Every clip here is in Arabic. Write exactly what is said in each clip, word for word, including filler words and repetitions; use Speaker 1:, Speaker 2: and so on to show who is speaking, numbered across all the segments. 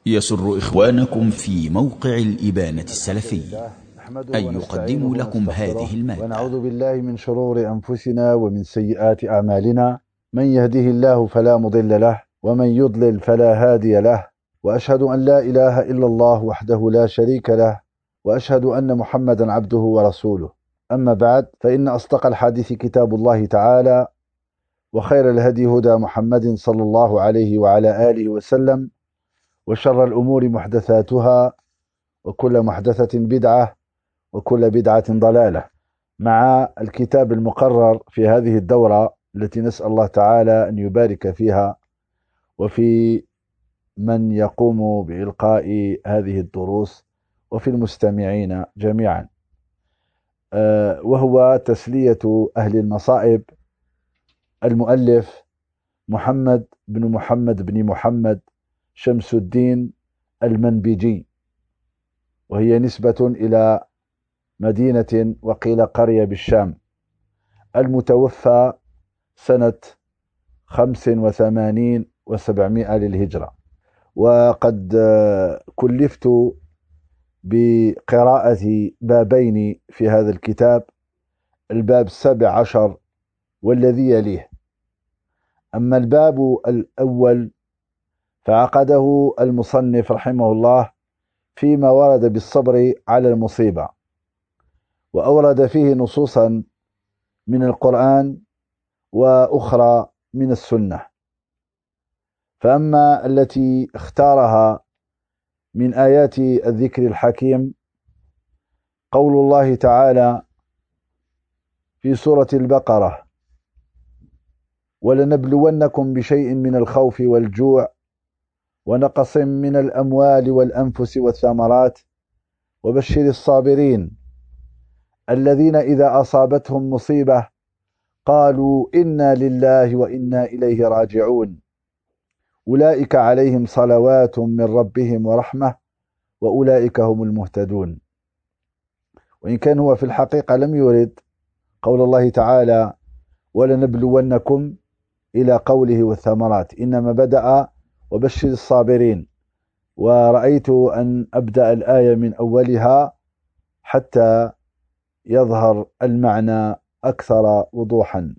Speaker 1: يسر إخوانكم في موقع الإبانة السلفي أن يقدموا لكم هذه المادة.
Speaker 2: ونعوذ بالله من شرور أنفسنا ومن سيئات أعمالنا، من يهده الله فلا مضل له ومن يضلل فلا هادي له، وأشهد أن لا إله إلا الله وحده لا شريك له، وأشهد أن محمدا عبده ورسوله. أما بعد، فإن أصدق الحديث كتاب الله تعالى، وخير الهدي هدى محمد صلى الله عليه وعلى آله وسلم، وشر الأمور محدثاتها، وكل محدثة بدعة، وكل بدعة ضلالة. مع الكتاب المقرر في هذه الدورة التي نسأل الله تعالى أن يبارك فيها وفي من يقوم بإلقاء هذه الدروس وفي المستمعين جميعا، وهو تسلية أهل المصائب. المؤلف محمد بن محمد بن محمد شمس الدين المنبجي، وهي نسبة إلى مدينة وقيل قرية بالشام، المتوفى سنة خمس وثمانين وسبعمائة للهجرة. وقد كلفت بقراءة بابين في هذا الكتاب، الباب السابع عشر والذي يليه. أما الباب الأول فعقده المصنف رحمه الله فيما ورد بالصبر على المصيبة، وأورد فيه نصوصا من القرآن وأخرى من السنة. فأما التي اختارها من آيات الذكر الحكيم قول الله تعالى في سورة البقرة: ولنبلونكم بشيء من الخوف والجوع ونقص من الأموال والأنفس والثمرات وبشر الصابرين الذين إذا أصابتهم مصيبة قالوا إنا لله وإنا إليه راجعون أولئك عليهم صلوات من ربهم ورحمة وأولئك هم المهتدون. وإن كان هو في الحقيقة لم يرد قول الله تعالى ولنبلونكم إلى قوله والثمرات، إنما بدأ وبشر الصابرين، ورأيت أن أبدأ الآية من أولها حتى يظهر المعنى أكثر وضوحا.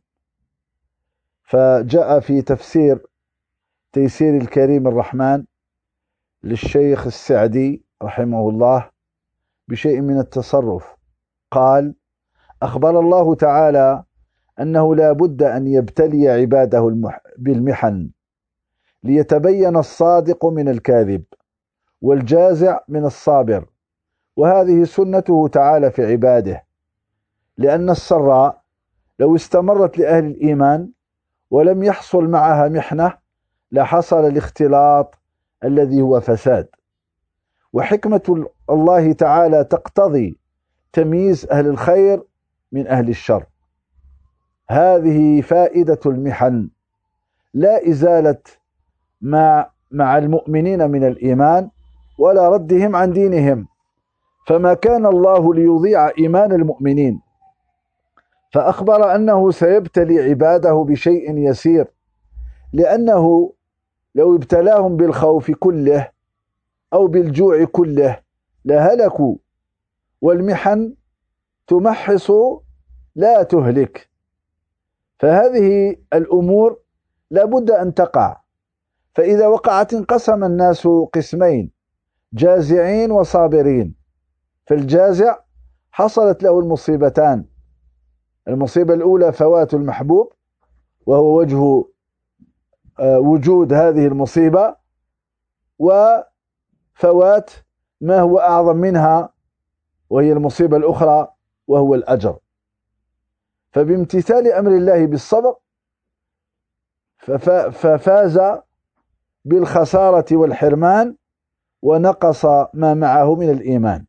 Speaker 2: فجاء في تفسير تيسير الكريم الرحمن للشيخ السعدي رحمه الله بشيء من التصرف، قال: أخبر الله تعالى أنه لا بد أن يبتلي عباده بالمحن ليتبين الصادق من الكاذب والجازع من الصابر، وهذه سنته تعالى في عباده، لأن السراء لو استمرت لأهل الإيمان ولم يحصل معها محنة لحصل الاختلاط الذي هو فساد. وحكمة الله تعالى تقتضي تمييز أهل الخير من أهل الشر. هذه فائدة المحن، لا إزالة مع مع المؤمنين من الإيمان ولا ردهم عن دينهم، فما كان الله ليضيع إيمان المؤمنين، فأخبر أنه سيبتلي عباده بشيء يسير، لأنه لو ابتلاهم بالخوف كله أو بالجوع كله لهلكوا، والمحن تمحص لا تهلك. فهذه الأمور لا بد أن تقع، فإذا وقعت انقسم الناس قسمين: جازعين وصابرين. فالجازع حصلت له المصيبتان: المصيبة الأولى فوات المحبوب، وهو وجه وجود هذه المصيبة، وفوات ما هو أعظم منها وهي المصيبة الأخرى وهو الأجر. فبامتثال أمر الله بالصبر ففاز بالخسارة والحرمان ونقص ما معه من الإيمان.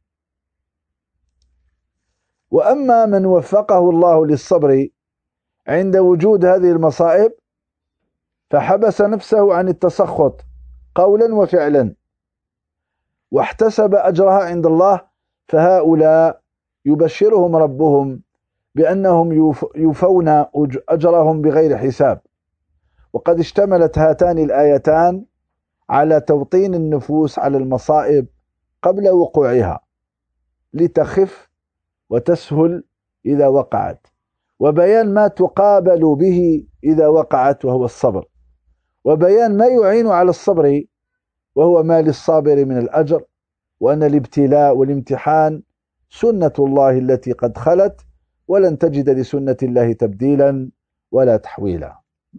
Speaker 2: وأما من وفقه الله للصبر عند وجود هذه المصائب فحبس نفسه عن التسخط قولا وفعلا واحتسب أجرها عند الله، فهؤلاء يبشرهم ربهم بأنهم يوفون أجرهم بغير حساب. وقد اشتملت هاتان الآيتان على توطين النفوس على المصائب قبل وقوعها لتخف وتسهل إذا وقعت، وبيان ما تقابل به إذا وقعت وهو الصبر، وبيان ما يعين على الصبر وهو ما للصابر من الأجر، وأن الابتلاء والامتحان سنة الله التي قد خلت، ولن تجد لسنة الله تبديلا ولا تحويلا.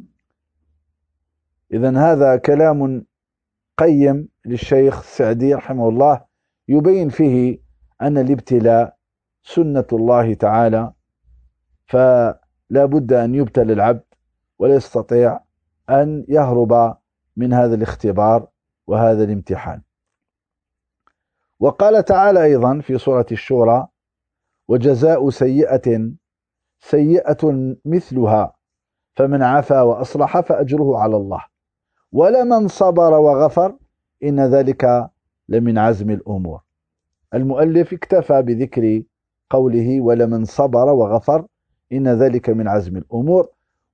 Speaker 2: إذن هذا كلام قيم للشيخ السعدي رحمه الله، يبين فيه أن الابتلاء سنة الله تعالى، فلا بد أن يبتلى العبد ولا يستطيع أن يهرب من هذا الاختبار وهذا الامتحان. وقال تعالى أيضا في سورة الشورى: وجزاء سيئة سيئة مثلها فمن عفا وأصلح فأجره على الله ولمن صبر وغفر إن ذلك لمن عزم الأمور. المؤلف اكتفى بذكر قوله ولمن صبر وغفر إن ذلك من عزم الأمور،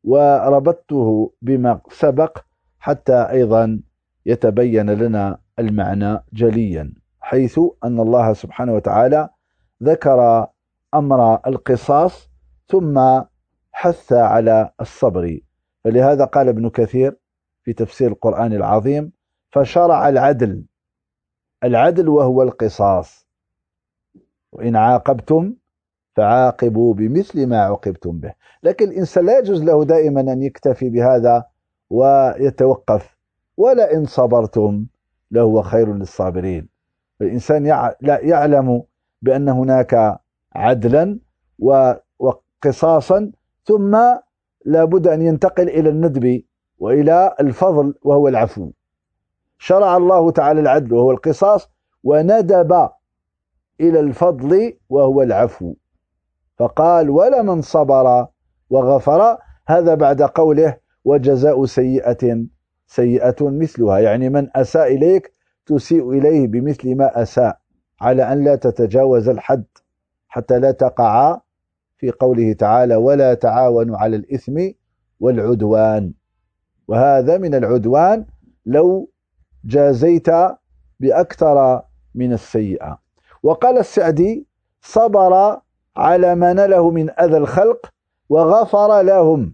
Speaker 2: وربطته بما سبق حتى أيضا يتبين لنا المعنى جليا، حيث أن الله سبحانه وتعالى ذكر أمر القصاص ثم حث على الصبر. فلهذا قال ابن كثير في تفسير القرآن العظيم: فشرع العدل، العدل وهو القصاص، وإن عاقبتم فعاقبوا بمثل ما عوقبتم به. لكن الإنسان لا يجوز له دائما أن يكتفي بهذا ويتوقف: ولئن صبرتم لهو خير للصابرين. الإنسان يعلم بأن هناك عدلا وقصاصا، ثم لا بد أن ينتقل إلى الندب وإلى الفضل وهو العفو. شرع الله تعالى العدل وهو القصاص، وندب إلى الفضل وهو العفو، فقال ولمن صبر وغفر، هذا بعد قوله وجزاء سيئة سيئة مثلها، يعني من أساء إليك تسيء إليه بمثل ما أساء، على أن لا تتجاوز الحد حتى لا تقع في قوله تعالى ولا تعاونوا على الإثم والعدوان، وهذا من العدوان لو جازيت بأكثر من السيئة. وقال السعدي: صبر على ما نله من أذى الخلق وغفر لهم.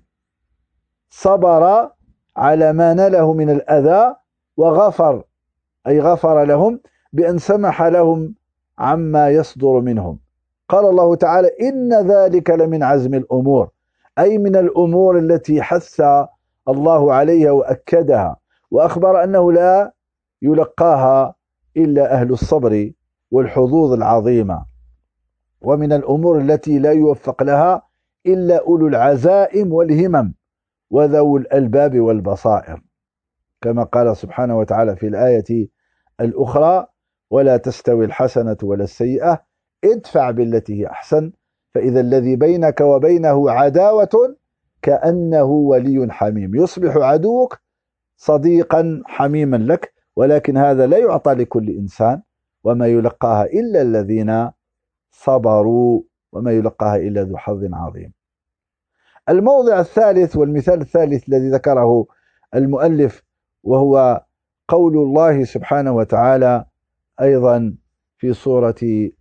Speaker 2: صبر على ما نله من الأذى وغفر، أي غفر لهم بأن سمح لهم عما يصدر منهم. قال الله تعالى: إن ذلك لمن عزم الأمور، أي من الأمور التي حث الله عليها وأكدها، وأخبر أنه لا يلقاها إلا أهل الصبر والحظوظ العظيمة، ومن الأمور التي لا يوفق لها إلا أولو العزائم والهمم وذو الألباب والبصائر، كما قال سبحانه وتعالى في الآية الأخرى: ولا تستوي الحسنة ولا السيئة ادفع بالتي هي أحسن فإذا الذي بينك وبينه عداوة كأنه ولي حميم. يصبح عدوك صديقا حميما لك، ولكن هذا لا يعطى لكل إنسان، وما يلقاها إلا الذين صبروا، وما يلقاها إلا ذو حظ عظيم. الموضع الثالث والمثال الثالث الذي ذكره المؤلف وهو قول الله سبحانه وتعالى أيضا في سورة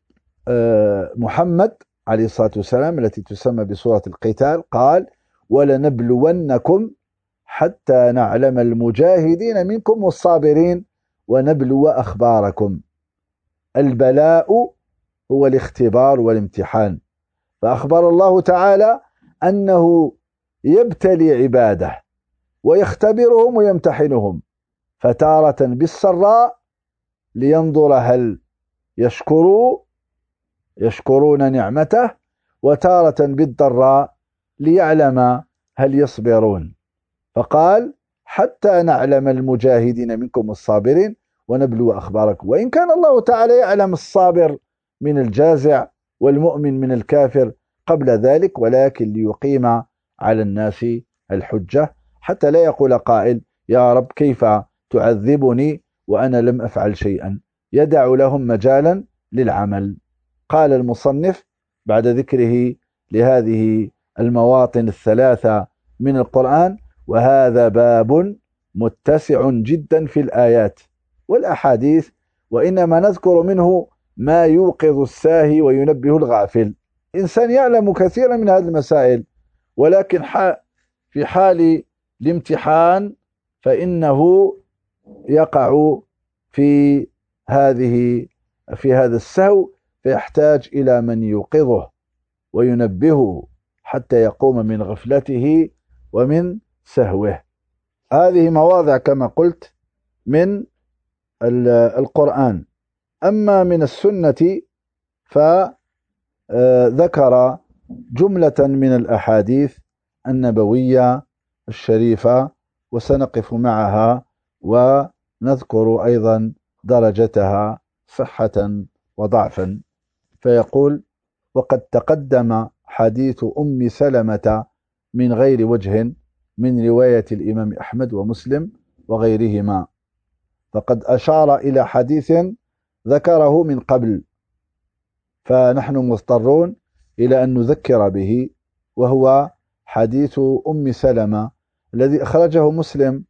Speaker 2: محمد عليه الصلاة والسلام التي تسمى بسورة القتال، قال: ولنبلونكم حتى نعلم المجاهدين منكم والصابرين ونبلو أخباركم. البلاء هو الاختبار والامتحان، فأخبر الله تعالى أنه يبتلي عباده ويختبرهم ويمتحنهم، فتارة بالسراء لينظر هل يشكروا يشكرون نعمته، وتارة بالضراء ليعلم هل يصبرون. فقال: حتى نعلم المجاهدين منكم الصابرين ونبلو أخباركم. وإن كان الله تعالى يعلم الصابر من الجازع والمؤمن من الكافر قبل ذلك، ولكن ليقيم على الناس الحجة، حتى لا يقول قائل: يا رب كيف تعذبني وأنا لم أفعل شيئا، يدع لهم مجالا للعمل. قال المصنف بعد ذكره لهذه المواطن الثلاثة من القرآن: وهذا باب متسع جدا في الآيات والأحاديث، وإنما نذكر منه ما يوقظ الساهي وينبه الغافل. إنسان يعلم كثيرا من هذه المسائل، ولكن في حال الامتحان فإنه يقع في هذه في هذا السهو، فيحتاج إلى من يوقظه وينبهه حتى يقوم من غفلته ومن سهوه. هذه مواضع كما قلت من القرآن. أما من السنة فذكر جملة من الأحاديث النبوية الشريفة، وسنقف معها ونذكر أيضا درجتها صحة وضعفا. فيقول: وقد تقدم حديث أم سلمة من غير وجه من رواية الإمام أحمد ومسلم وغيرهما، فقد أشار إلى حديث ذكره من قبل، فنحن مضطرون إلى أن نذكر به، وهو حديث أم سلمة الذي أخرجه مسلم.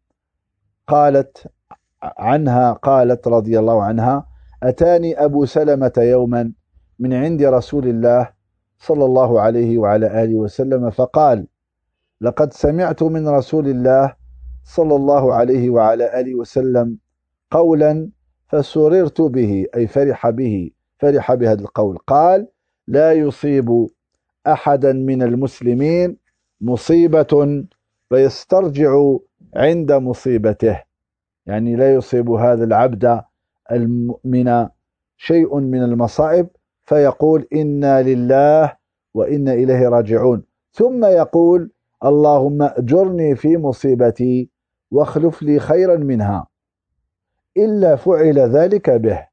Speaker 2: قالت عنها قالت رضي الله عنها: أتاني أبو سلمة يوما من عند رسول الله صلى الله عليه وعلى آله وسلم فقال: لقد سمعت من رسول الله صلى الله عليه وعلى آله وسلم قولا فسررت به، أي فرح به فرح بهذا القول. قال: لا يصيب أحدا من المسلمين مصيبة فيسترجع عند مصيبته، يعني لا يصيب هذا العبد المؤمن شيء من المصائب فيقول إنا لله وإنا إليه راجعون، ثم يقول: اللهم أجرني في مصيبتي واخلف لي خيرا منها، إلا فعل ذلك به.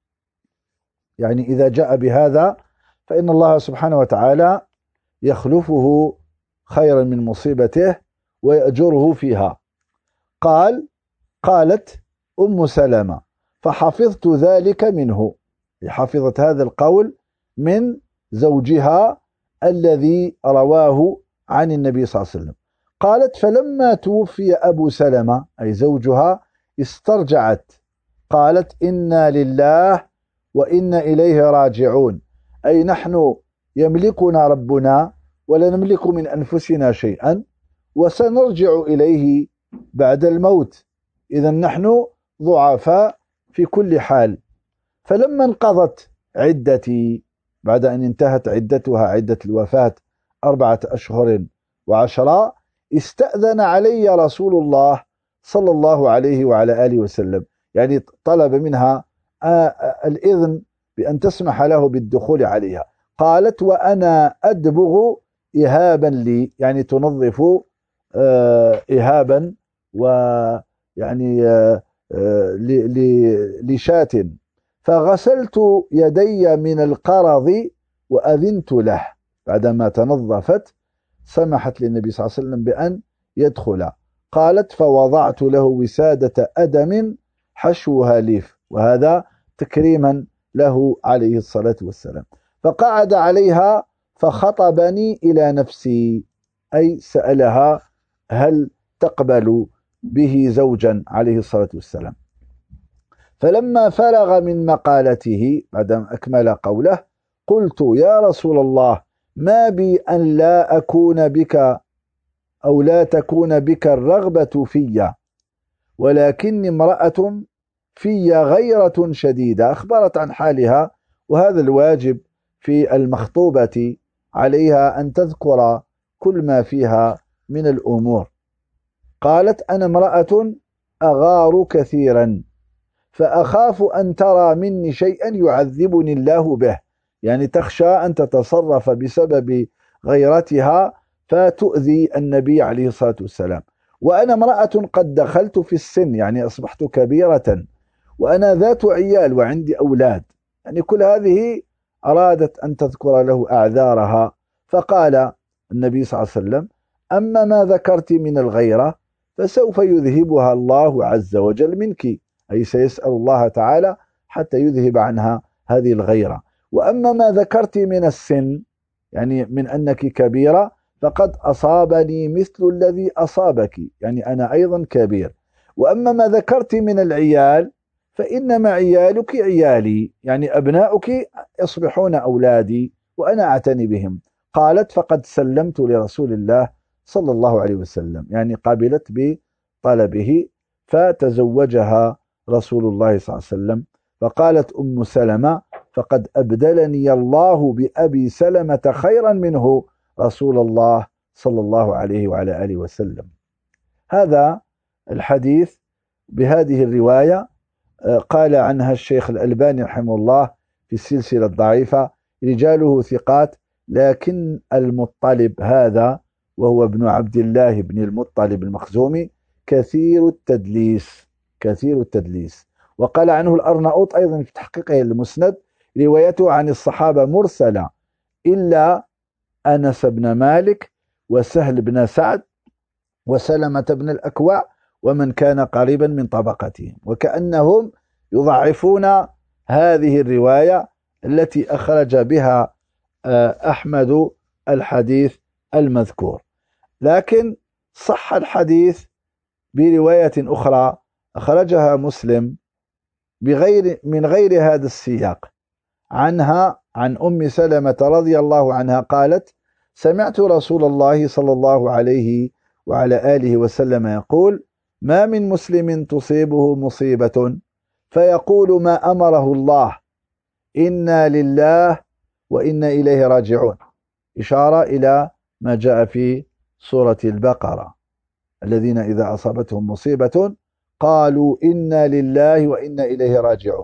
Speaker 2: يعني إذا جاء بهذا فإن الله سبحانه وتعالى يخلفه خيرا من مصيبته ويأجره فيها. قال قالت أم سلمة: فحفظت ذلك منه، حفظت هذا القول من زوجها الذي رواه عن النبي صلى الله عليه وسلم. قالت: فلما توفي أبو سلمة، أي زوجها، استرجعت قالت: إنا لله وإنا إليه راجعون، أي نحن يملكنا ربنا ولا نملك من أنفسنا شيئا، وسنرجع إليه بعد الموت، إذا نحن ضعفاء في كل حال. فلما انقضت عدتي، بعد أن انتهت عدتها عدة الوفاة أربعة أشهر وعشرة، استأذن علي رسول الله صلى الله عليه وعلى آله وسلم، يعني طلب منها الإذن بأن تسمح له بالدخول عليها. قالت: وأنا أدبغ إهابا لي، يعني تنظف إهابا ويعني لشاة، فغسلت يدي من القرض وأذنت له، بعدما تنظفت سمحت للنبي صلى الله عليه وسلم بأن يدخل. قالت: فوضعت له وسادة أدم حشوها ليف، وهذا تكريما له عليه الصلاة والسلام. فقعد عليها فخطبني إلى نفسي، أي سألها هل تقبل به زوجا عليه الصلاة والسلام. فلما فرغ من مقالته، بعدما أكمل قوله، قلت: يا رسول الله، ما بي أن لا أكون بك أو لا تكون بك الرغبة في، ولكني امرأة في غيرة شديدة. أخبرت عن حالها، وهذا الواجب في المخطوبة عليها أن تذكر كل ما فيها من الأمور. قالت: أنا امرأة أغار كثيرا، فأخاف أن ترى مني شيئا يعذبني الله به، يعني تخشى أن تتصرف بسبب غيرتها فتؤذي النبي عليه الصلاة والسلام. وأنا امرأة قد دخلت في السن، يعني أصبحت كبيرة، وأنا ذات عيال وعندي أولاد، يعني كل هذه أرادت أن تذكر له أعذارها. فقال النبي صلى الله عليه وسلم: أما ما ذكرت من الغيرة فسوف يذهبها الله عز وجل منك، أي سيسأل الله تعالى حتى يذهب عنها هذه الغيرة. وأما ما ذكرت من السن، يعني من أنك كبيرة، فقد أصابني مثل الذي أصابك، يعني أنا أيضا كبير. وأما ما ذكرت من العيال فإنما عيالك عيالي، يعني أبناؤك يصبحون أولادي وأنا أعتني بهم. قالت فقد سلمت لرسول الله صلى الله عليه وسلم، يعني قبلت بطلبه فتزوجها رسول الله صلى الله عليه وسلم. فقالت أم سلمة فقد أبدلني الله بأبي سلمة خيرا منه رسول الله صلى الله عليه وعلى آله وسلم. هذا الحديث بهذه الرواية قال عنها الشيخ الألباني رحمه الله في السلسلة الضعيفة رجاله ثقات، لكن المطلب هذا وهو ابن عبد الله بن المطلب المخزومي كثير التدليس كثير التدليس. وقال عنه الأرناؤوط أيضا في تحقيقه المسند روايته عن الصحابة مرسلة إلا أنس بن مالك وسهل بن سعد وسلمة بن الأكوع ومن كان قريبا من طبقتهم، وكأنهم يضعفون هذه الرواية التي أخرج بها أحمد الحديث المذكور. لكن صح الحديث برواية أخرى أخرجها مسلم بغير من غير هذا السياق عنها عن أم سلمة رضي الله عنها قالت سمعت رسول الله صلى الله عليه وعلى آله وسلم يقول ما من مسلم تصيبه مصيبة فيقول ما أمره الله إنا لله وإنا إليه راجعون، إشارة إلى ما جاء في سورة البقرة الذين إذا أصابتهم مصيبة قالوا إنا لله وإنا إليه راجعون،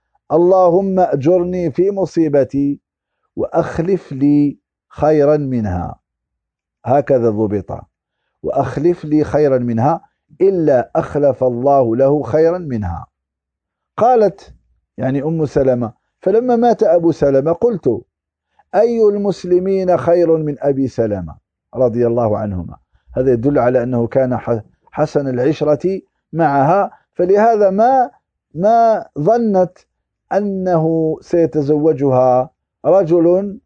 Speaker 2: اللهم أجرني في مصيبتي وأخلف لي خيرا منها، هكذا ضبط، وأخلف لي خيرا منها إلا أخلف الله له خيرا منها. قالت يعني أم سلمة فلما مات أبو سلمة قلت أي المسلمين خير من أبي سلمة رضي الله عنهما. هذا يدل على أنه كان حسن العشرة معها، فلهذا ما ما ظنت أنه سيتزوجها رجل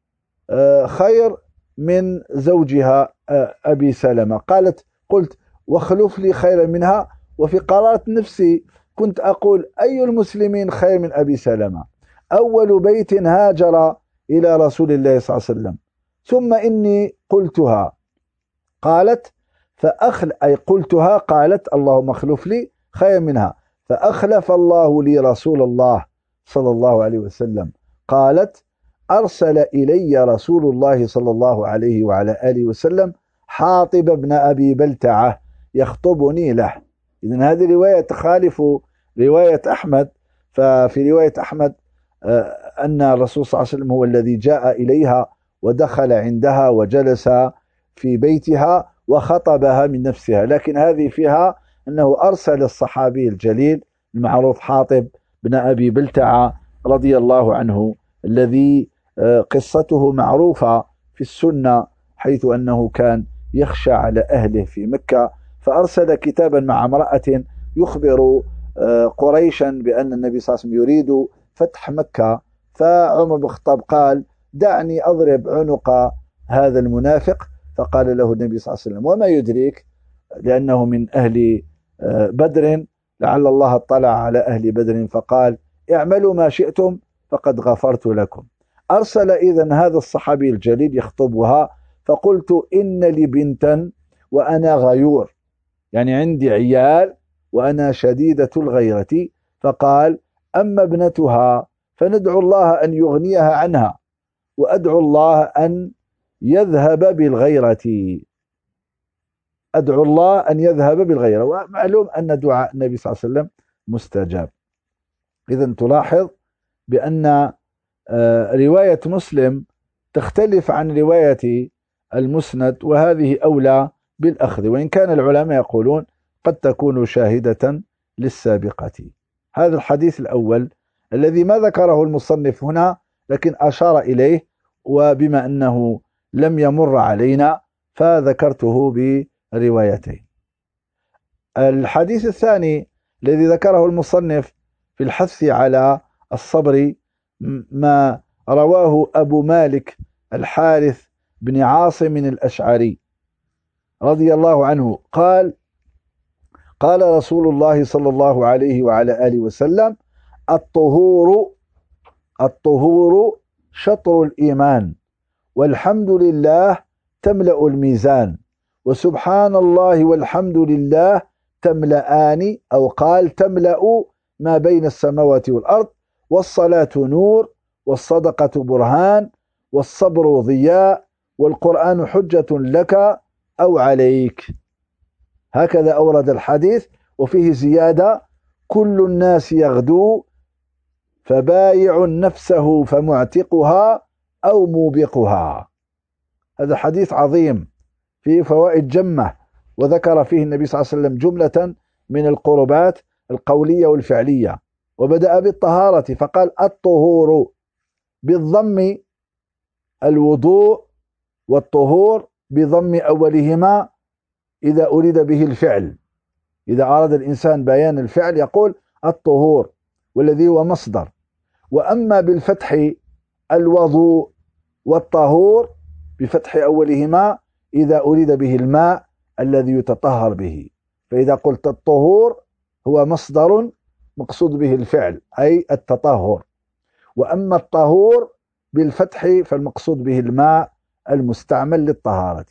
Speaker 2: خير من زوجها أبي سلمة. قالت قلت واخلف لي خيرا منها، وفي قرارة نفسي كنت أقول أي المسلمين خير من أبي سلمة، أول بيت هاجر إلى رسول الله صلى الله عليه وسلم، ثم إني قلتها. قالت فأخل أي قلتها قالت اللهم اخلف لي خير منها، فأخلف الله لي رسول الله صلى الله عليه وسلم. قالت أرسل إلي رسول الله صلى الله عليه وعلى آله وسلم حاطب بن أبي بلتعة يخطبني له. إذن هذه رواية تخالف رواية أحمد، ففي رواية أحمد أن الرسول صلى الله عليه وسلم هو الذي جاء إليها ودخل عندها وجلس في بيتها وخطبها من نفسها، لكن هذه فيها أنه أرسل الصحابي الجليل المعروف حاطب بن أبي بلتعة رضي الله عنه الذي قصته معروفة في السنة، حيث أنه كان يخشى على أهله في مكة، فأرسل كتابا مع امرأة يخبر قريشا بأن النبي صلى الله عليه وسلم يريد فتح مكة. فعمر بن الخطاب قال دعني أضرب عنق هذا المنافق، فقال له النبي صلى الله عليه وسلم وما يدريك، لأنه من أهل بدر، لعل الله اطلع على أهل بدر فقال اعملوا ما شئتم فقد غفرت لكم. أرسل إذن هذا الصحابي الجليل يخطبها، فقلت إن لي بنتا وأنا غيور، يعني عندي عيال وأنا شديدة الغيرة. فقال أما ابنتها فندعو الله أن يغنيها عنها وأدعو الله أن يذهب بالغيرة، أدعو الله أن يذهب بالغيرة، ومعلوم أن دعاء النبي صلى الله عليه وسلم مستجاب. إذن تلاحظ بأن رواية مسلم تختلف عن رواية المسند، وهذه أولى بالأخذ، وإن كان العلماء يقولون قد تكون شاهدة للسابقة. هذا الحديث الأول الذي ما ذكره المصنف هنا لكن أشار إليه، وبما أنه لم يمر علينا فذكرته بروايتين. الحديث الثاني الذي ذكره المصنف في الحث على الصبر ما رواه أبو مالك الحارث بن عاصم الأشعري رضي الله عنه قال قال رسول الله صلى الله عليه وعلى آله وسلم: الطهور الطهور شطر الإيمان، والحمد لله تملأ الميزان، وسبحان الله والحمد لله تملأان، أو قال تملأ ما بين السماوات والأرض، والصلاة نور، والصدقة برهان، والصبر ضياء، والقرآن حجة لك أو عليك. هكذا أورد الحديث، وفيه زيادة: كل الناس يغدو فبايع نفسه فمعتقها أو موبقها. هذا حديث عظيم فيه فوائد جمة، وذكر فيه النبي صلى الله عليه وسلم جملة من القربات القولية والفعلية، وبدأ بالطهارة فقال: الطهور بالضم الوضوء، والطهور بضم أولهما إذا أريد به الفعل. إذا أراد الإنسان بيان الفعل يقول الطهور، والذي هو مصدر. وأما بالفتح الوضوء والطهور بفتح أولهما إذا أريد به الماء الذي يتطهر به. فإذا قلت الطهور هو مصدر مقصود به الفعل أي التطهر، وأما الطهور بالفتح فالمقصود به الماء المستعمل للطهارة.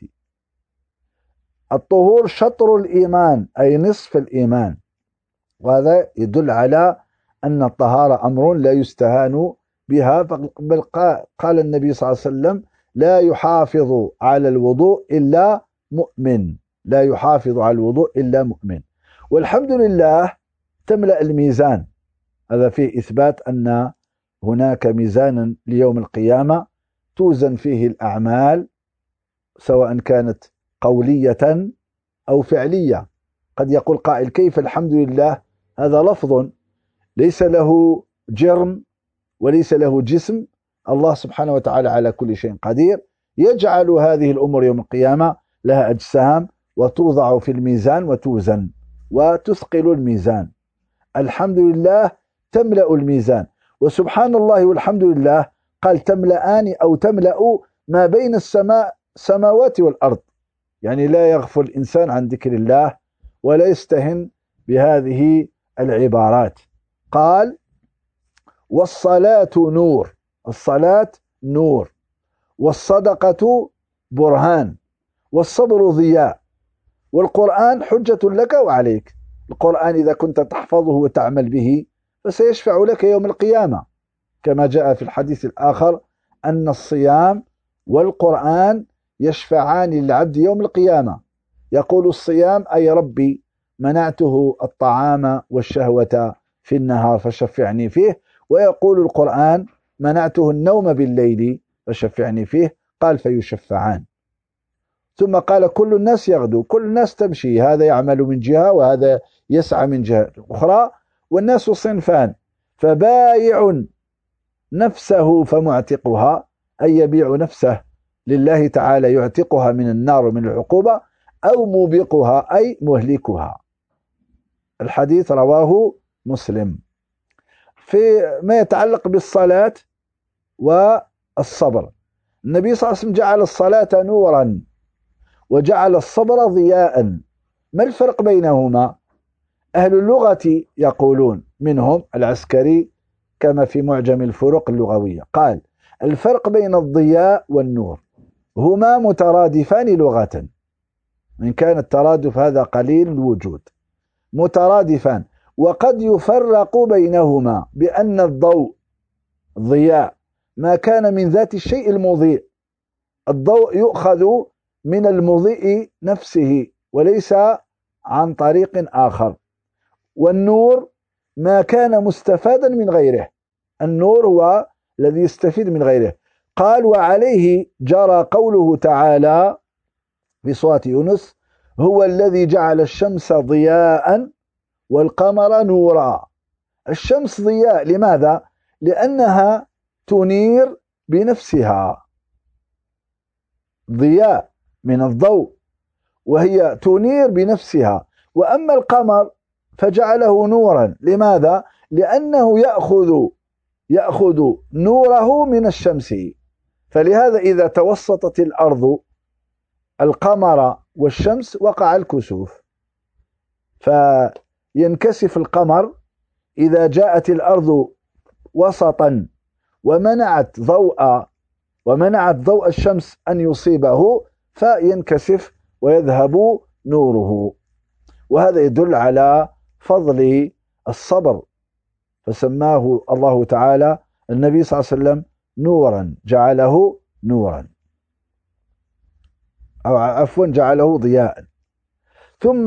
Speaker 2: الطهور شطر الإيمان أي نصف الإيمان، وهذا يدل على أن الطهارة أمر لا يستهان بها، بل قال النبي صلى الله عليه وسلم: لا يحافظ على الوضوء إلا مؤمن، لا يحافظ على الوضوء إلا مؤمن. والحمد لله تملأ الميزان، هذا فيه إثبات أن هناك ميزانا ليوم القيامة توزن فيه الأعمال سواء كانت قولية أو فعلية. قد يقول قائل: كيف الحمد لله؟ هذا لفظ ليس له جرم وليس له جسم، الله سبحانه وتعالى على كل شيء قدير، يجعل هذه الأمور يوم القيامة لها أجسام وتوضع في الميزان وتوزن وتثقل الميزان. الحمد لله تملأ الميزان، وسبحان الله والحمد لله قال تملأان أو تملأ ما بين السماء السماوات والأرض، يعني لا يغفل الإنسان عن ذكر الله ولا يستهن بهذه العبارات. قال: والصلاة نور، الصلاة نور، والصدقة برهان، والصبر ضياء، والقرآن حجة لك وعليك. القرآن إذا كنت تحفظه وتعمل به فسيشفع لك يوم القيامة، كما جاء في الحديث الآخر أن الصيام والقرآن يشفعان للعبد يوم القيامة. يقول الصيام: أي ربي منعته الطعام والشهوة في النهار فشفعني فيه. ويقول القرآن: منعته النوم بالليل فشفعني فيه. قال: فيشفعان. ثم قال: كل الناس يغدو، كل الناس تمشي، هذا يعمل من جهة وهذا يسعى من جهة أخرى، والناس صنفان: فبايع نفسه فمعتقها، أي يبيع نفسه لله تعالى يعتقها من النار ومن العقوبة، أو موبقها أي مهلكها. الحديث رواه مسلم. في ما يتعلق بالصلاة والصبر، النبي صلى الله عليه وسلم جعل الصلاة نورا وجعل الصبر ضياء. ما الفرق بينهما؟ أهل اللغة يقولون، منهم العسكري كما في معجم الفروق اللغوية قال: الفرق بين الضياء والنور هما مترادفان لغة، إن كان الترادف هذا قليل الوجود، مترادفان، وقد يفرق بينهما بأن الضوء ضياء ما كان من ذات الشيء المضيء، الضوء يؤخذ من المضيء نفسه وليس عن طريق آخر، والنور ما كان مستفادا من غيره، النور هو الذي يستفيد من غيره. قال: وعليه جرى قوله تعالى في سورة يونس: هو الذي جعل الشمس ضياء والقمر نورا. الشمس ضياء، لماذا؟ لأنها تنير بنفسها، ضياء من الضوء وهي تنير بنفسها. وأما القمر فجعله نورا، لماذا؟ لأنه يأخذ يأخذ نوره من الشمس. فلهذا إذا توسطت الأرض القمر والشمس وقع الكسوف، فينكسف القمر إذا جاءت الأرض وسطا ومنعت ضوء ومنعت ضوء الشمس أن يصيبه فينكسف ويذهب نوره. وهذا يدل على فضل الصبر، فسماه الله تعالى النبي صلى الله عليه وسلم نورا، جعله نورا، أو عفوا جعله ضياء. ثم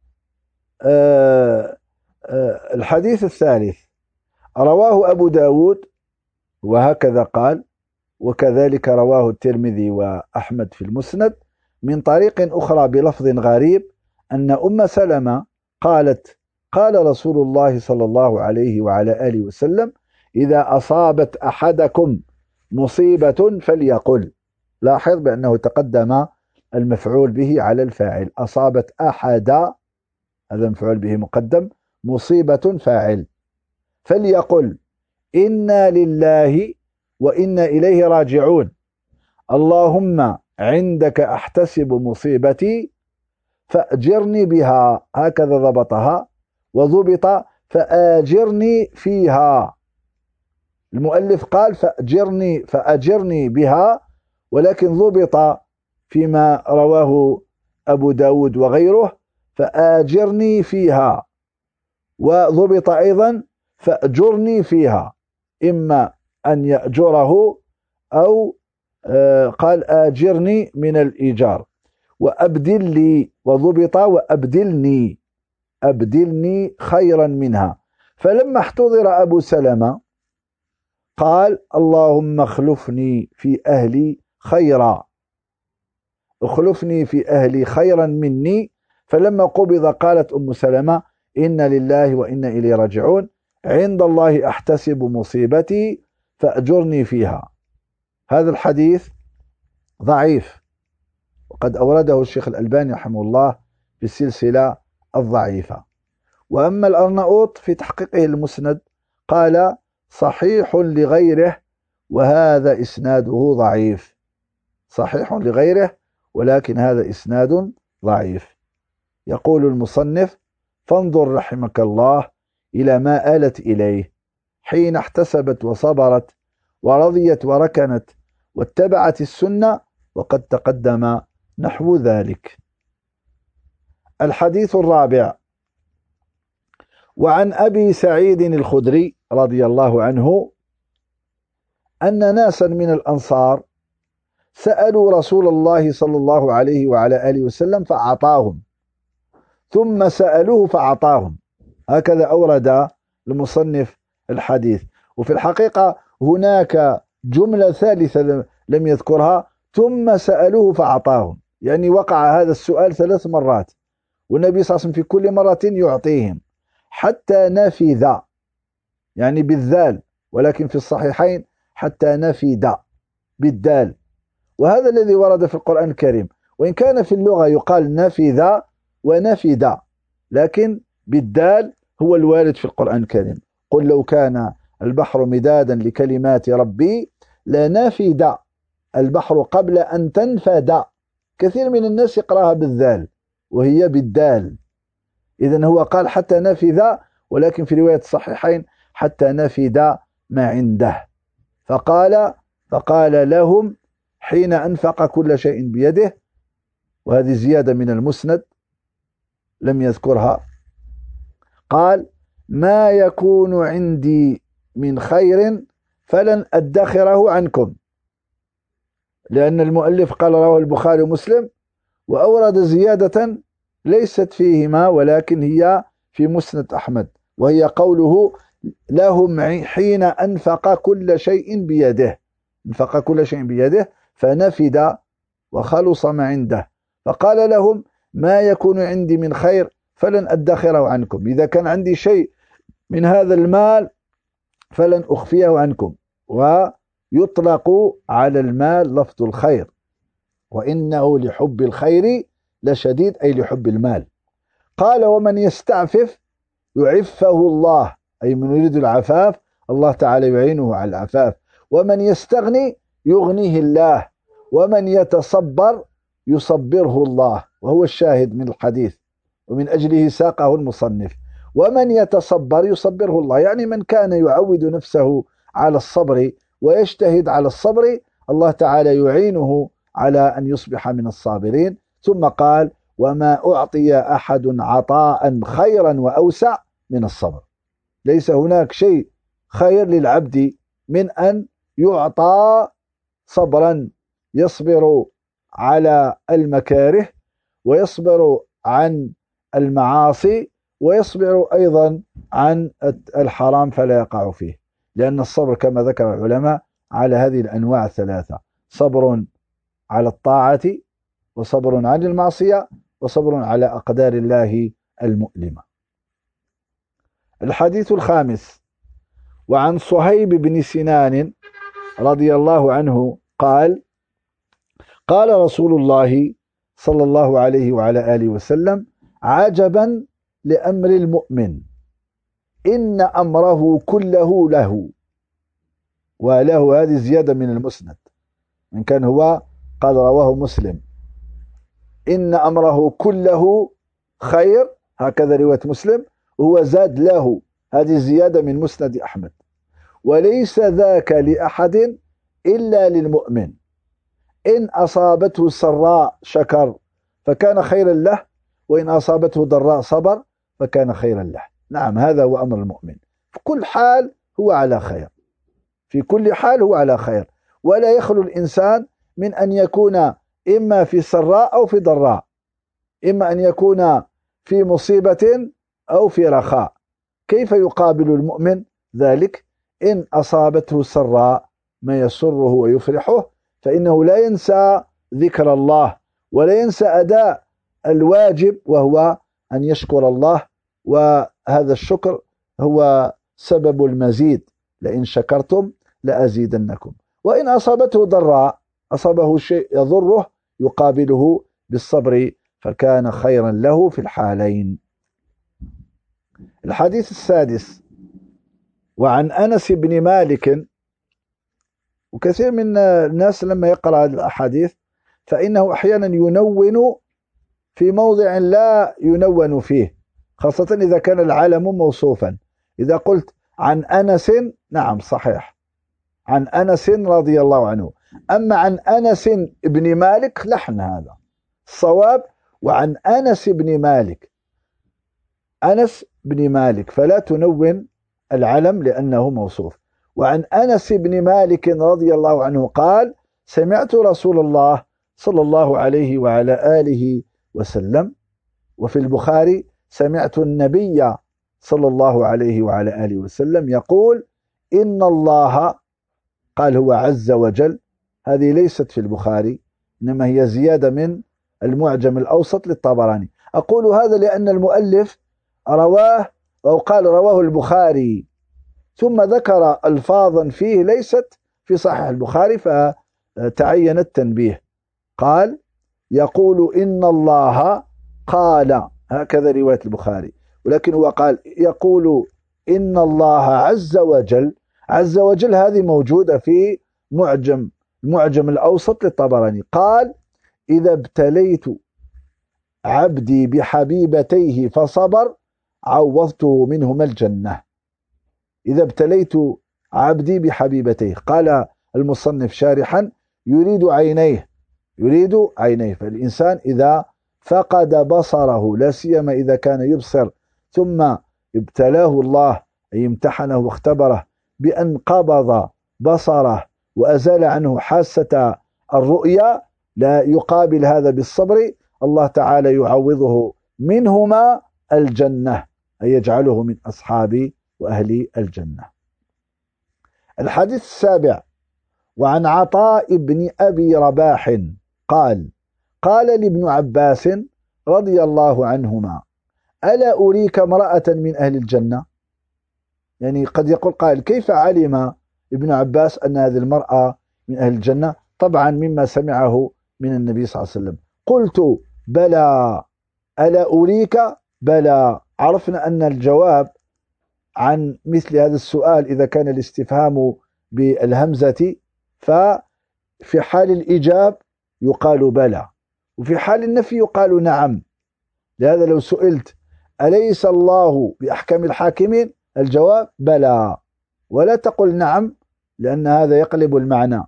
Speaker 2: آه آه الحديث الثالث رواه أبو داود وهكذا قال، وكذلك رواه الترمذي وأحمد في المسند من طريق أخرى بلفظ غريب أن أم سلمة قالت: قال رسول الله صلى الله عليه وعلى آله وسلم: إذا أصابت أحدكم مصيبة فليقل. لاحظ بأنه تقدم المفعول به على الفاعل، أصابت أحد هذا مفعول به مقدم، مصيبة فاعل، فليقل: إنا لله وإنا إليه راجعون، اللهم عندك أحتسب مصيبتي فأجرني بها، هكذا ضبطها، وضبط فآجرني فيها. المؤلف قال فأجرني فأجرني بها، ولكن ضبط فيما رواه أبو داود وغيره فآجرني فيها، وضبط أيضا فأجرني فيها، إما أن يأجره أو قال آجرني من الإيجار، وأبدل لي، وضبط وأبدلني، أبدلني خيرا منها. فلما احتضر أبو سلمة قال: اللهم اخلفني في أهلي خيرا، اخلفني في أهلي خيرا مني. فلما قبض قالت أم سلمة: إنا لله وإنا إليه راجعون، عند الله أحتسب مصيبتي فأجرني فيها. هذا الحديث ضعيف، وقد أورده الشيخ الألباني رحمه الله في السلسلة الضعيفة. وأما الأرناؤوط في تحقيقه المسند قال: صحيح لغيره وهذا إسناده ضعيف، صحيح لغيره ولكن هذا إسناد ضعيف. يقول المصنف: فانظر رحمك الله إلى ما آلت إليه حين احتسبت وصبرت ورضيت وركنت واتبعت السنة، وقد تقدم نحو ذلك. الحديث الرابع: وعن أبي سعيد الخدري رضي الله عنه أن ناسا من الأنصار سألوا رسول الله صلى الله عليه وعلى آله وسلم فأعطاهم، ثم سألوه فأعطاهم. هكذا أورد المصنف الحديث. وفي الحقيقة هناك جملة ثالثة لم يذكرها: ثم سألوه فأعطاهم، يعني وقع هذا السؤال ثلاث مرات، والنبي صلى الله عليه وسلم في كل مرة يعطيهم حتى نفذ، يعني بالذال، ولكن في الصحيحين حتى نفد بالدال. وهذا الذي ورد في القرآن الكريم، وإن كان في اللغة يقال نفذ ونفد، لكن بالدال هو الوارد في القرآن الكريم. قل لو كان البحر مدادا لكلمات ربي لنفد البحر قبل أن تنفد. كثير من الناس يقراها بالذال وهي بالدال، إذن هو قال حتى نفذ، ولكن في رواية الصحيحين حتى نفد ما عنده. فقال فقال لهم حين أنفق كل شيء بيده، وهذه زيادة من المسند لم يذكرها، قال: ما يكون عندي من خير فلن أدخره عنكم، لأن المؤلف قال رواه البخاري ومسلم، وأورد زيادة ليست فيهما ولكن هي في مسند أحمد، وهي قوله لهم حين أنفق كل شيء بيده، انفق كل شيء بيده فنفد وخلص ما عنده، فقال لهم: ما يكون عندي من خير فلن أدخره عنكم، إذا كان عندي شيء من هذا المال فلن أخفيه عنكم. ويطلق على المال لفظ الخير، وإنه لحب الخير لشديد، أي لحب المال. قال: ومن يستعفف يعفه الله، أي من يريد العفاف الله تعالى يعينه على العفاف. ومن يستغني يغنيه الله، ومن يتصبر يصبره الله، وهو الشاهد من الحديث. ومن أجله ساقه المصنف. ومن يتصبر يصبره الله، يعني من كان يعود نفسه على الصبر ويجتهد على الصبر الله تعالى يعينه على أن يصبح من الصابرين. ثم قال: وما أعطي أحد عطاء خيرا وأوسع من الصبر. ليس هناك شيء خير للعبد من أن يعطى صبرا يصبر على المكاره ويصبر عن المعاصي ويصبر أيضا عن الحرام فلا يقع فيه، لأن الصبر كما ذكر العلماء على هذه الأنواع الثلاثة: صبر على الطاعة، وصبر عن المعصية، وصبر على أقدار الله المؤلمة. الحديث الخامس: وعن صهيب بن سنان رضي الله عنه قال: قال رسول الله صلى الله عليه وعلى آله وسلم: عجبا لأمر المؤمن، إن أمره كله له. وله هذه زيادة من المسند، إن كان هو قال رواه مسلم إن أمره كله خير، هكذا رواية مسلم، وهو زاد له، هذه زيادة من مسند أحمد. وليس ذاك لأحد إلا للمؤمن، إن أصابته سراء شكر فكان خيرا له، وإن أصابته ضراء صبر فكان خيرا له. نعم، هذا هو أمر المؤمن، في كل حال هو على خير، في كل حال هو على خير، ولا يخلو الإنسان من أن يكون إما في سراء أو في ضراء، إما أن يكون في مصيبة أو في رخاء. كيف يقابل المؤمن ذلك؟ إن أصابته سراء ما يسره ويفرحه فإنه لا ينسى ذكر الله ولا ينسى أداء الواجب، وهو أن يشكر الله، وهذا الشكر هو سبب المزيد: لئن شكرتم لأزيدنكم. وإن أصابته ضراء، أصابه شيء يضره، يقابله بالصبر فكان خيرا له في الحالين. الحديث السادس: وعن أنس بن مالك. وكثير من الناس لما يقرأ هذه الأحاديث فإنه أحيانا ينون في موضع لا ينون فيه، خاصة إذا كان العلم موصوفا. إذا قلت عن أنس، نعم صحيح، عن أنس رضي الله عنه. أما عن أنس بن مالك لحن، هذا الصواب وعن أنس بن مالك، أنس بن مالك، فلا تنون العلم لأنه موصوف. وعن أنس بن مالك رضي الله عنه قال: سمعت رسول الله صلى الله عليه وعلى آله وسلم. وفي البخاري: سمعت النبي صلى الله عليه وعلى آله وسلم يقول: إن الله، قال هو عز وجل، هذه ليست في البخاري، إنما هي زيادة من المعجم الأوسط للطبراني. أقول هذا لأن المؤلف رواه أو قال رواه البخاري ثم ذكر ألفاظا فيه ليست في صحيح البخاري فتعين التنبيه. قال: يقول إن الله قال، هكذا رواية البخاري، ولكن هو قال يقول إن الله عز وجل. عز وجل هذه موجودة في معجم المعجم الأوسط للطبراني. قال: إذا ابتليت عبدي بحبيبتيه فصبر عوضته منهما الجنة. إذا ابتليت عبدي بحبيبتيه، قال المصنف شارحا: يريد عينيه، يريد عينيه. فالإنسان إذا فقد بصره، لا سيما إذا كان يبصر ثم ابتلاه الله أي امتحنه واختبره بأن قبض بصره وأزال عنه حاسة الرؤيا، لا يقابل هذا بالصبر، الله تعالى يعوضه منهما الجنة، أي يجعله من أصحاب وأهل الجنة. الحديث السابع: وعن عطاء بن أبي رباح قال: قال لابن عباس رضي الله عنهما: ألا أريك امرأة من أهل الجنة؟ يعني قد يقول قائل: كيف علم ابن عباس أن هذه المرأة من أهل الجنة؟ طبعا مما سمعه من النبي صلى الله عليه وسلم. قلت: بلى. ألا أريك؟ بلى. عرفنا أن الجواب عن مثل هذا السؤال إذا كان الاستفهام بالهمزة ففي حال الإجاب يقال بلى، وفي حال النفي يقال نعم، لهذا لو سئلت أليس الله بأحكم الحاكمين؟ الجواب بلى، ولا تقل نعم، لأن هذا يقلب المعنى،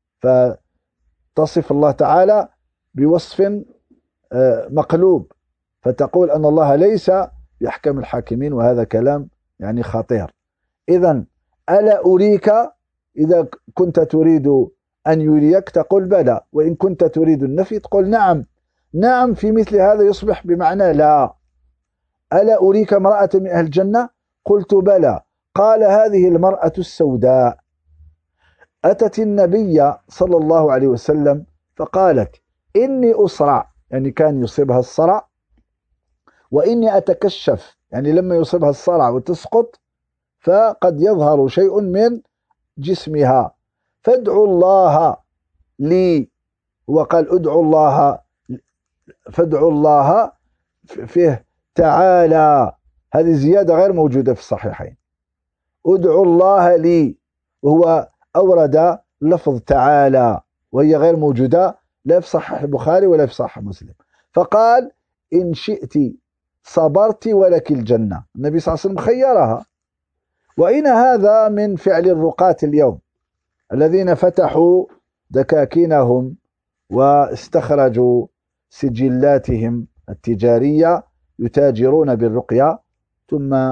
Speaker 2: فتصف الله تعالى بوصف مقلوب، فتقول أن الله ليس بأحكم الحاكمين، وهذا كلام يعني خطير. إذن ألا أريك، إذا كنت تريد أن يريك تقول بلى، وإن كنت تريد النفي تقول نعم. نعم في مثل هذا يصبح بمعنى لا. ألا أريك امرأة من أهل الجنة؟ قلت بلى. قال هذه المرأة السوداء أتت النبي صلى الله عليه وسلم فقالت إني أصرع، يعني كان يصيبها الصرع، وإني أتكشف، يعني لما يصيبها الصرع وتسقط فقد يظهر شيء من جسمها، فادعوا الله لي. وقال ادعوا الله، فادعوا الله فيه تعالى، هذه زيادة غير موجودة في الصحيحين. ادعوا الله لي، وهو أورد لفظ تعالى وهي غير موجودة لا في صحيح البخاري ولا في صحيح مسلم. فقال إن شئت صبرت ولك الجنة. النبي صلى الله عليه وسلم خيرها. وإن هذا من فعل الرقاة اليوم الذين فتحوا دكاكينهم واستخرجوا سجلاتهم التجارية يتاجرون بالرقية، ثم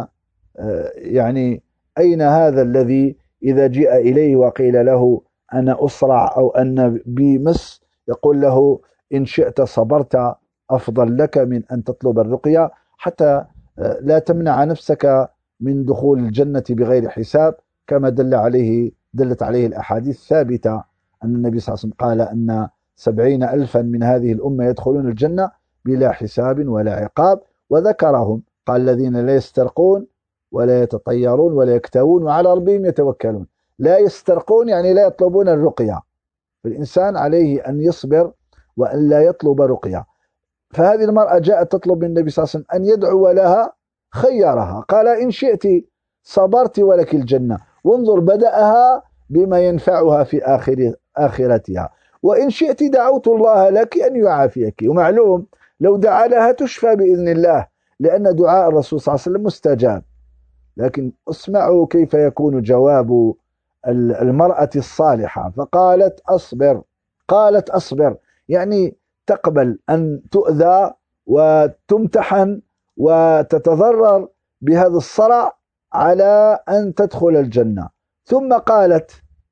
Speaker 2: يعني أين هذا الذي إذا جاء إليه وقيل له أنا أصرع أو أن بي مس يقول له إن شئت صبرت أفضل لك من أن تطلب الرقية، حتى لا تمنع نفسك من دخول الجنة بغير حساب، كما دل عليه دلت عليه الأحاديث الثابتة أن النبي صلى الله عليه وسلم قال أن سبعين ألفا من هذه الأمة يدخلون الجنة بلا حساب ولا عقاب، وذكرهم قال الذين لا يسترقون ولا يتطيرون ولا يكتوون وعلى ربهم يتوكلون. لا يسترقون يعني لا يطلبون الرقية، فالإنسان عليه أن يصبر وأن لا يطلب رقية. فهذه المرأة جاءت تطلب من النبي صلى الله عليه وسلم أن يدعو لها، خيرها قال إن شئت صبرت ولك الجنة. وانظر بدأها بما ينفعها في آخر آخرتها، وإن شئت دعوت الله لك أن يعافيك. ومعلوم لو دعا لها تشفى بإذن الله، لأن دعاء الرسول صلى الله عليه وسلم مستجاب. لكن اسمعوا كيف يكون جواب المرأة الصالحة. فقالت أصبر، قالت أصبر يعني تقبل أن تؤذى وتمتحن وتتضرر بهذا الصرع على أن تدخل الجنة. ثم قالت،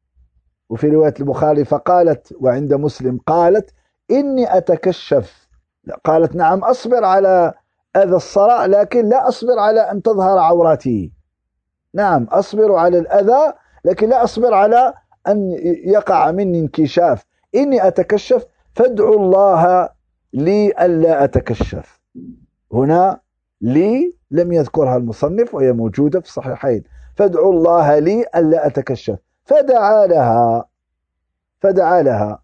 Speaker 2: وفي رواية البخاري فقالت، وعند مسلم قالت إني أتكشف. قالت نعم أصبر على أذى الصرع، لكن لا أصبر على أن تظهر عوراتي. نعم أصبر على الأذى، لكن لا أصبر على أن يقع مني انكشاف. إني أتكشف فادعوا الله لي ألا أتكشف. هنا لي لم يذكرها المصنف وهي موجودة في الصحيحين، فادعوا الله لي ألا أتكشف. فدعا لها فدعا لها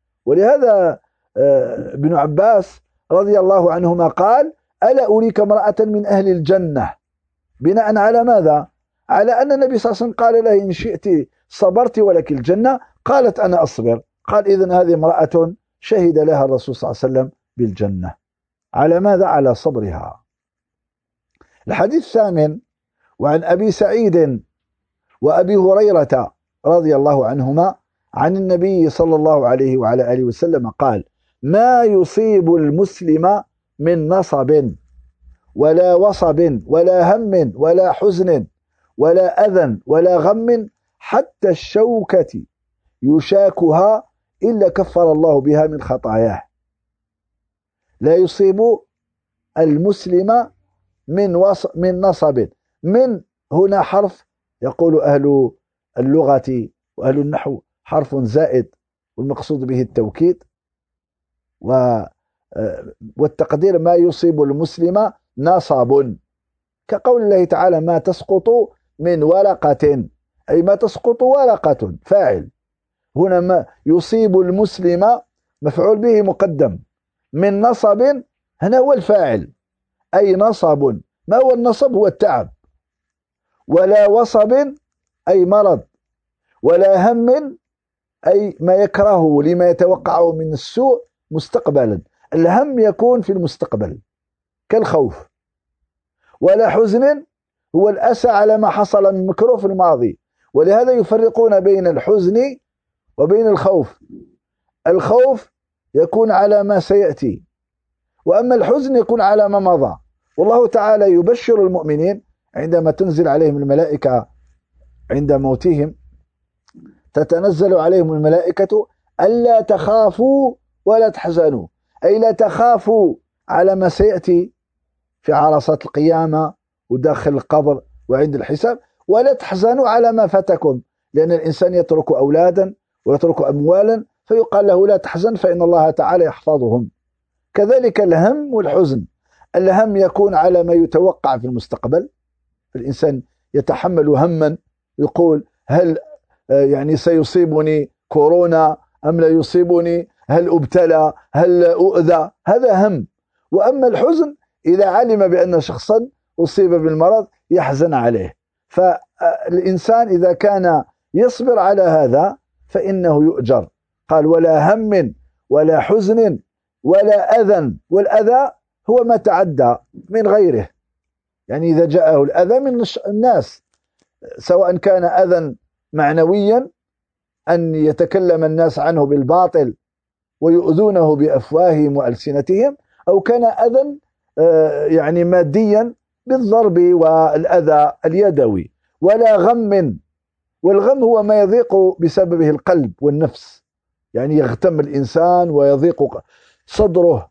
Speaker 2: ولهذا ابن عباس رضي الله عنهما قال ألا أريك امرأة من أهل الجنة، بناء على ماذا؟ على أن النبي صلى الله عليه وسلم قال لها إن شئت صبرت ولك الجنة، قالت أنا أصبر. قال إذن هذه امرأة شهد لها الرسول صلى الله عليه وسلم بالجنة. على ماذا؟ على صبرها. الحديث الثامن وعن أبي سعيد وأبي هريرة رضي الله عنهما عن النبي صلى الله عليه وعلى آله وسلم قال ما يصيب المسلم من نصب ولا وصب ولا هم ولا حزن ولا أذى ولا غم حتى الشوكة يشاكها إلا كفر الله بها من خطاياه. لا يصيب المسلم من وص من نصب. من هنا حرف يقول أهل اللغة وأهل النحو حرف زائد، والمقصود به التوكيد، والتقدير ما يصيب المسلم نصب، كقول الله تعالى ما تسقط من ورقة، أي ما تسقط ورقة فاعل. هنا ما يصيب المسلم مفعول به مقدم، من نصب هنا هو الفاعل، أي نصب. ما هو النصب؟ هو التعب. ولا وصب أي مرض، ولا هم أي ما يكرهه لما يتوقعه من السوء مستقبلا. الهم يكون في المستقبل، كالخوف. ولا حزن هو الأسى على ما حصل من مكروه في الماضي. ولهذا يفرقون بين الحزن وبين الخوف. الخوف يكون على ما سيأتي، وأما الحزن يكون على ما مضى. والله تعالى يبشر المؤمنين عندما تنزل عليهم الملائكة عند موتهم، تتنزل عليهم الملائكة ألا تخافوا ولا تحزنوا، أي لا تخافوا على ما سيأتي في عرصات القيامة وداخل القبر وعند الحساب، ولا تحزنوا على ما فاتكم، لأن الإنسان يترك أولادا ويترك أموالا فيقال له لا تحزن فإن الله تعالى يحفظهم. كذلك الهم والحزن. الهم يكون على ما يتوقع في المستقبل، الإنسان يتحمل هما يقول هل يعني سيصيبني كورونا أم لا يصيبني، هل أبتلى، هل أؤذى، هذا هم. وأما الحزن إذا علم بأن شخصا أصيب بالمرض يحزن عليه. فالإنسان إذا كان يصبر على هذا فإنه يؤجر. قال ولا هم ولا حزن ولا أذى. والأذى هو ما تعدى من غيره، يعني إذا جاءه الأذى من الناس، سواء كان أذى معنويا أن يتكلم الناس عنه بالباطل ويؤذونه بأفواههم وألسنتهم، أو كان أذى يعني ماديا بالضرب والأذى اليدوي. ولا غم. والغم هو ما يضيق بسببه القلب والنفس، يعني يغتم الإنسان ويضيق صدره.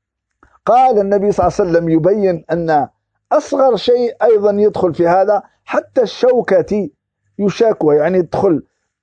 Speaker 2: قال النبي صلى الله عليه وسلم يبين أن أصغر شيء أيضا يدخل في هذا، حتى الشوكة يشاكوها، يعني يدخل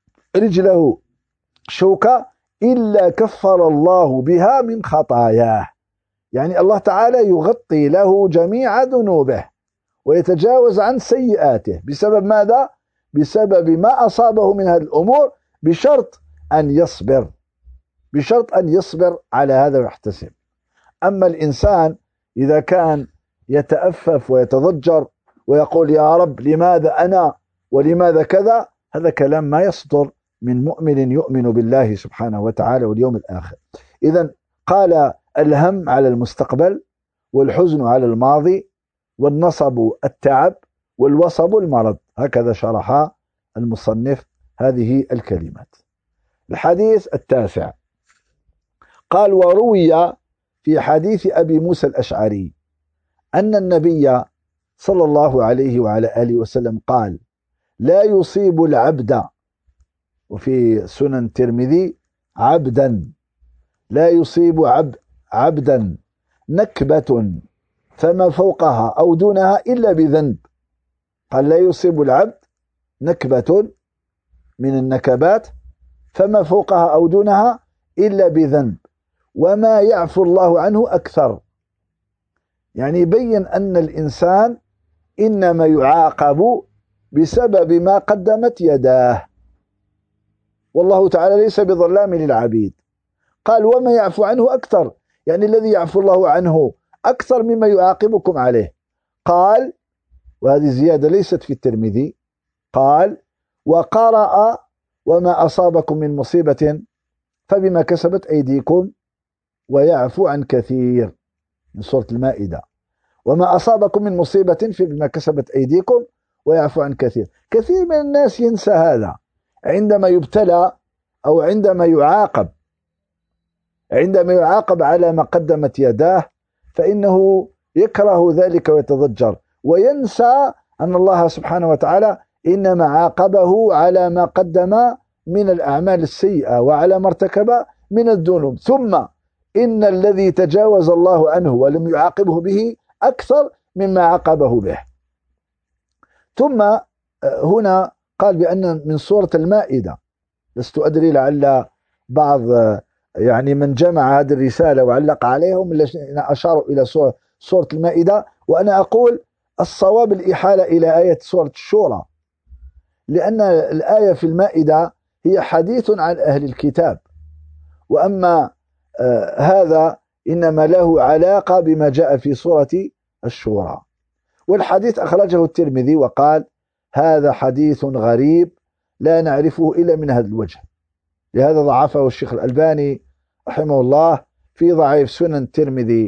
Speaker 2: رجله شوكة إلا كفر الله بها من خطاياه، يعني الله تعالى يغطي له جميع ذنوبه ويتجاوز عن سيئاته بسبب ماذا؟ بسبب ما أصابه من هذه الأمور، بشرط أن يصبر، بشرط أن يصبر على هذا ويحتسب. أما الإنسان إذا كان يتأفف ويتضجر ويقول يا رب لماذا أنا ولماذا كذا، هذا كلام ما يصدر من مؤمن يؤمن بالله سبحانه وتعالى واليوم الآخر. إذن قال الهم على المستقبل، والحزن على الماضي، والنصب التعب، والوصب المرض. هكذا شرح المصنف هذه الكلمات. الحديث التاسع قال وروي في حديث أبي موسى الأشعري أن النبي صلى الله عليه وعلى آله وسلم قال لا يصيب العبد، وفي سنن الترمذي عبدا، لا يصيب عبد عبدا نكبة فما فوقها أو دونها إلا بذنب. قال لا يصيب العبد نكبة من النكبات فما فوقها أو دونها إلا بذنب وما يعفو الله عنه أكثر. يعني يبين أن الإنسان إنما يعاقب بسبب ما قدمت يداه، والله تعالى ليس بظلام للعبيد. قال وما يعفو عنه أكثر، يعني الذي يعفو الله عنه أكثر مما يعاقبكم عليه. قال وهذه زيادة ليست في الترمذي، قال وقرأ وما أصابكم من مصيبة فبما كسبت أيديكم ويعفو عن كثير، من سورة المائدة. وما أصابكم من مصيبة فبما كسبت أيديكم ويعفو عن كثير. كثير من الناس ينسى هذا عندما يبتلى أو عندما يعاقب، عندما يعاقب على ما قدمت يداه فإنه يكره ذلك ويتضجر، وينسى أن الله سبحانه وتعالى إنما عاقبه على ما قدم من الأعمال السيئة وعلى ما ارتكب من الذنوب، ثم إن الذي تجاوز الله عنه ولم يعاقبه به أكثر مما عاقبه به. ثم هنا قال بأن من سورة المائدة، لست أدري لعل بعض يعني من جمع هذه الرسالة وعلق عليهم الذين أشاروا إلى سورة, سورة المائدة، وأنا أقول الصواب الإحالة إلى آية سورة الشورى، لأن الآية في المائدة هي حديث عن أهل الكتاب، وأما آه هذا إنما له علاقة بما جاء في سورة الشورى. والحديث أخرجه الترمذي وقال هذا حديث غريب لا نعرفه إلا من هذا الوجه، لهذا ضعفه الشيخ الألباني رحمه الله في ضعيف سنن الترمذي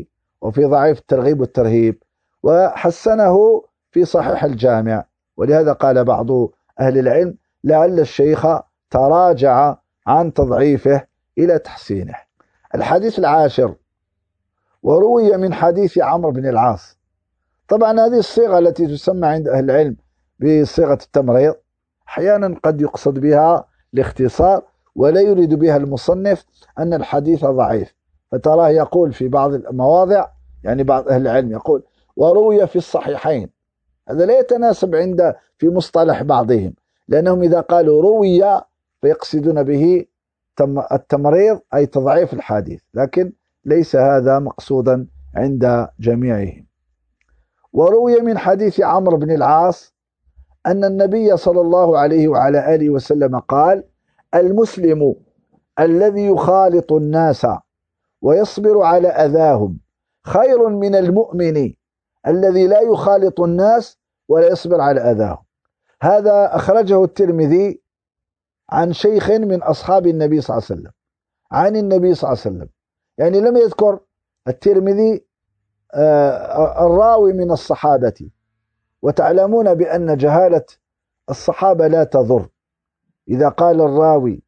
Speaker 2: وفي ضعيف الترغيب والترهيب، وحسنه في صحيح الجامع. ولهذا قال بعض أهل العلم لعل الشيخ تراجع عن تضعيفه إلى تحسينه. الحديث العاشر: وروي من حديث عمرو بن العاص. طبعا هذه الصيغة التي تسمى عند أهل العلم بصيغة التمريض أحيانا قد يقصد بها الاختصار، ولا يريد بها المصنف أن الحديث ضعيف، فتراه يقول في بعض المواضع، يعني بعض أهل العلم يقول وروي في الصحيحين. هذا لا يتناسب عند في مصطلح بعضهم، لأنهم إذا قالوا روي فيقصدون به التمريض أي تضعيف الحديث، لكن ليس هذا مقصودا عند جميعهم. وروي من حديث عمرو بن العاص أن النبي صلى الله عليه وعلى آله وسلم قال: المسلم الذي يخالط الناس ويصبر على أذاهم خير من المؤمن الذي لا يخالط الناس ولا يصبر على أذاهم. هذا أخرجه الترمذي عن شيخ من أصحاب النبي صلى الله عليه وسلم عن النبي صلى الله عليه وسلم، يعني لم يذكر الترمذي الراوي من الصحابة، وتعلمون بأن جهالة الصحابة لا تضر. إذا قال الراوي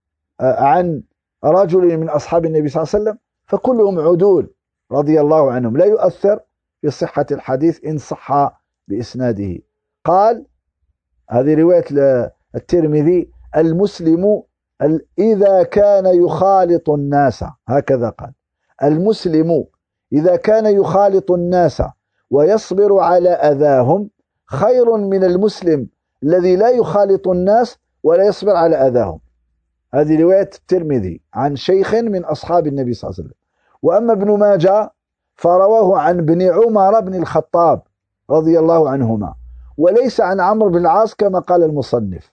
Speaker 2: عن رجل من أصحاب النبي صلى الله عليه وسلم فكلهم عدول رضي الله عنهم، لا يؤثر في صحة الحديث إن صح بإسناده. قال، هذه رواية الترمذي: المسلم إذا كان يخالط الناس، هكذا قال: المسلم إذا كان يخالط الناس ويصبر على أذاهم خير من المسلم الذي لا يخالط الناس ولا يصبر على أذاهم. هذه رواية الترمذي عن شيخ من أصحاب النبي صلى الله عليه وسلم. وأما ابن ماجه فرواه عن ابن عمر بن الخطاب رضي الله عنهما، وليس عن عمرو بن العاص كما قال المصنف.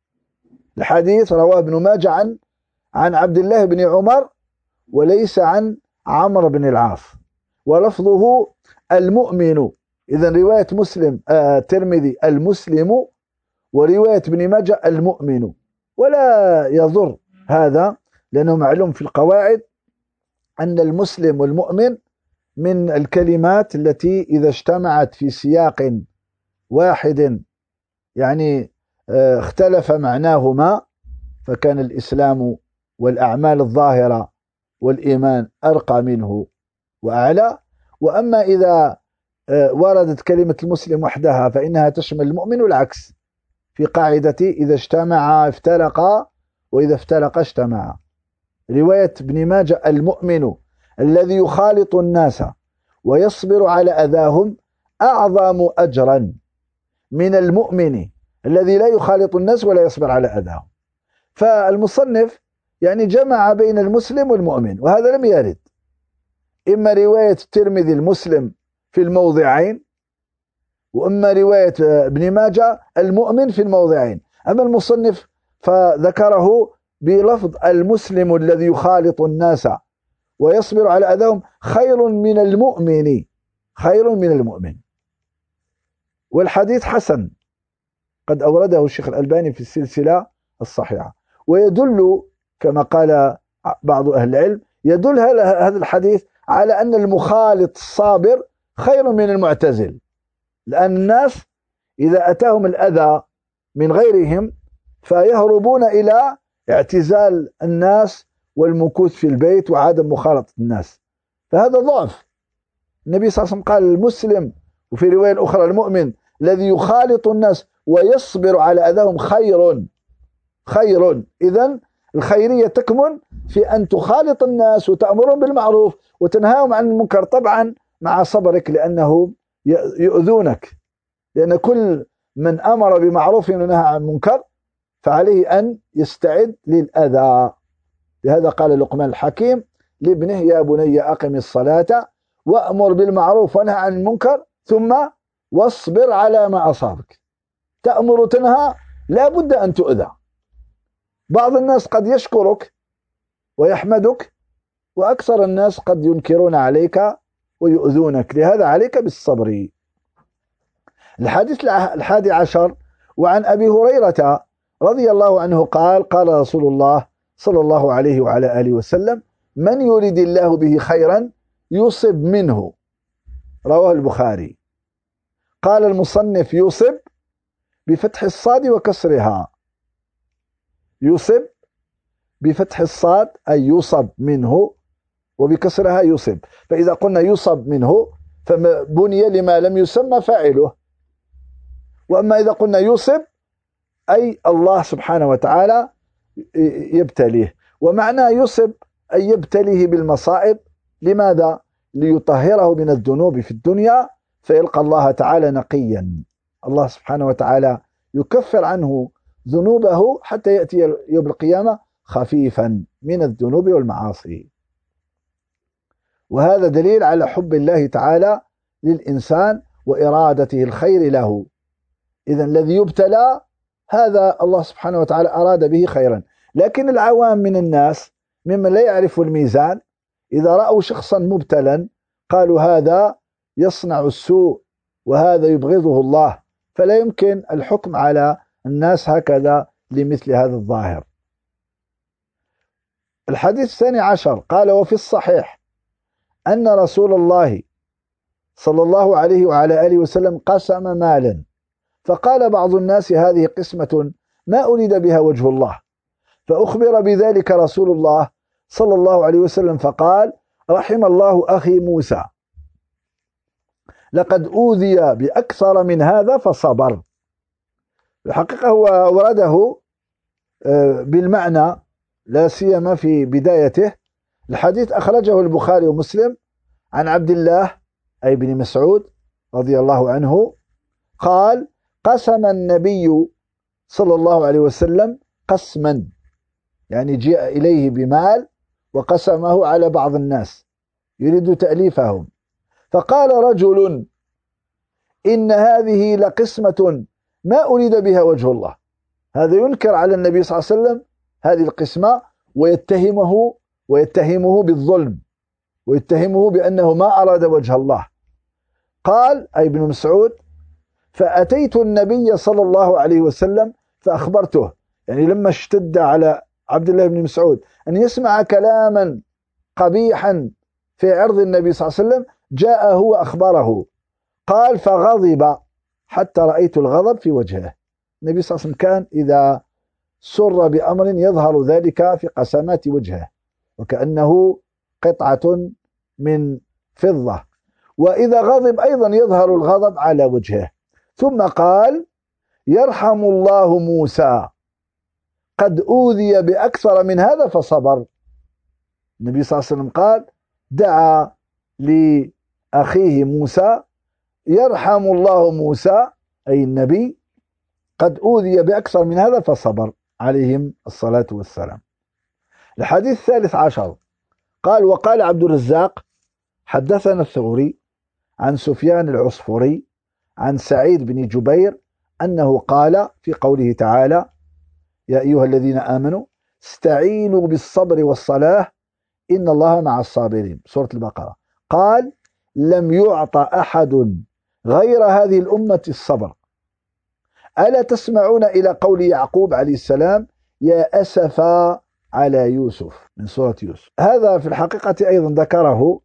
Speaker 2: الحديث رواه ابن ماجه عن عن عبد الله بن عمر وليس عن عمرو بن العاص، ولفظه المؤمن. إذا رواية مسلم آه ترمذي المسلم، ورواية ابن ماجه المؤمن، ولا يضر هذا، لأنه معلوم في القواعد أن المسلم والمؤمن من الكلمات التي إذا اجتمعت في سياق واحد يعني اختلف معناهما فكان الإسلام والأعمال الظاهرة والإيمان أرقى منه وأعلى. وأما إذا وردت كلمة المسلم وحدها فإنها تشمل المؤمن، والعكس في قاعدة إذا اجتمعا افترقا وإذا افترقا اجتمعا. رواية ابن ماجه المؤمن الذي يخالط الناس ويصبر على أذاهم أعظم أجرا من المؤمن الذي لا يخالط الناس ولا يصبر على أذاهم. فالمصنف يعني جمع بين المسلم والمؤمن، وهذا لم يرد. إما رواية الترمذي المسلم في الموضعين، وإما رواية ابن ماجه المؤمن في الموضعين. أما المصنف فذكره بلفظ المسلم الذي يخالط الناس ويصبر على أذاهم خير من المؤمن، خير من المؤمن. والحديث حسن، قد أورده الشيخ الألباني في السلسلة الصحيحة. ويدل كما قال بعض أهل العلم، يدل هذا الحديث على أن المخالط الصابر خير من المعتزل، لأن الناس إذا أتاهم الأذى من غيرهم فيهربون إلى اعتزال الناس والمكوث في البيت وعدم مخالطة الناس، فهذا ضعف. النبي صلى الله عليه وسلم قال المسلم، وفي رواية أخرى المؤمن الذي يخالط الناس ويصبر على أذاهم خير خير. إذن الخيرية تكمن في أن تخالط الناس وتأمرهم بالمعروف وتنهاهم عن المنكر، طبعا مع صبرك لأنهم يؤذونك، لأن كل من أمر بمعروف ونهى عن منكر فعليه أن يستعد للأذى. لهذا قال لقمان الحكيم لابنه: يا بني أقم الصلاة وأمر بالمعروف ونهى عن المنكر ثم واصبر على ما أصابك. تأمر وتنهى لا بد أن تؤذى. بعض الناس قد يشكرك ويحمدك، وأكثر الناس قد ينكرون عليك ويؤذونك، لهذا عليك بالصبر. الحديث الحادي عشر: وعن أبي هريرة رضي الله عنه قال: قال رسول الله صلى الله عليه وعلى آله وسلم: من يريد الله به خيرا يصب منه، رواه البخاري. قال المصنف يصب بفتح الصاد وكسرها، يصب بفتح الصاد أي يصب منه، وبكسرها يصب. فإذا قلنا يصب منه فبني لما لم يسمى فاعله، وأما إذا قلنا يصب أي الله سبحانه وتعالى يبتليه. ومعنى يصب أي يبتليه بالمصائب. لماذا؟ ليطهره من الذنوب في الدنيا فيلقى الله تعالى نقيا. الله سبحانه وتعالى يكفر عنه ذنوبه حتى يأتي يوم القيامة خفيفا من الذنوب والمعاصي. وهذا دليل على حب الله تعالى للإنسان وإرادته الخير له. إذن الذي يبتلى هذا الله سبحانه وتعالى أراد به خيرا. لكن العوام من الناس ممن لا يعرف الميزان إذا رأوا شخصا مبتلا قالوا هذا يصنع السوء وهذا يبغضه الله، فلا يمكن الحكم على الناس هكذا لمثل هذا الظاهر. الحديث الثاني عشر قال: وفي الصحيح أن رسول الله صلى الله عليه وعلى آله وسلم قسم مالا، فقال بعض الناس هذه قسمة ما أريد بها وجه الله، فأخبر بذلك رسول الله صلى الله عليه وسلم فقال: رحم الله أخي موسى، لقد أوذي بأكثر من هذا فصبر. الحقيقة هو ورده بالمعنى لا سيما في بدايته. الحديث أخرجه البخاري ومسلم عن عبد الله أي بن مسعود رضي الله عنه قال: قسم النبي صلى الله عليه وسلم قسما، يعني جاء إليه بمال وقسمه على بعض الناس يريد تأليفهم، فقال رجل: إن هذه لقسمة ما أريد بها وجه الله. هذا ينكر على النبي صلى الله عليه وسلم هذه القسمة ويتهمه ويتهمه بالظلم ويتهمه بأنه ما أراد وجه الله. قال أي ابن مسعود: فأتيت النبي صلى الله عليه وسلم فأخبرته، يعني لما اشتد على عبد الله بن مسعود أن يسمع كلاما قبيحا في عرض النبي صلى الله عليه وسلم جاء هو أخبره. قال: فغضب حتى رأيت الغضب في وجهه. النبي صلى الله عليه وسلم كان إذا سر بأمر يظهر ذلك في قسمات وجهه وكأنه قطعة من فضة، وإذا غضب أيضا يظهر الغضب على وجهه. ثم قال: يرحم الله موسى، قد أوذي بأكثر من هذا فصبر. النبي صلى الله عليه وسلم قال دعا لأخيه موسى: يرحم الله موسى أي النبي، قد أوذي بأكثر من هذا فصبر، عليهم الصلاة والسلام. الحديث الثالث عشر قال: وقال عبد الرزاق حدثنا الثوري عن سفيان العصفوري عن سعيد بن جبير أنه قال في قوله تعالى: يا أيها الذين آمنوا استعينوا بالصبر والصلاة إن الله مع الصابرين، سورة البقرة. قال: لم يعط أحد غير هذه الأمة الصبر. ألا تسمعون إلى قول يعقوب عليه السلام: يا أسفا على يوسف، من سورة يوسف. هذا في الحقيقة أيضا ذكره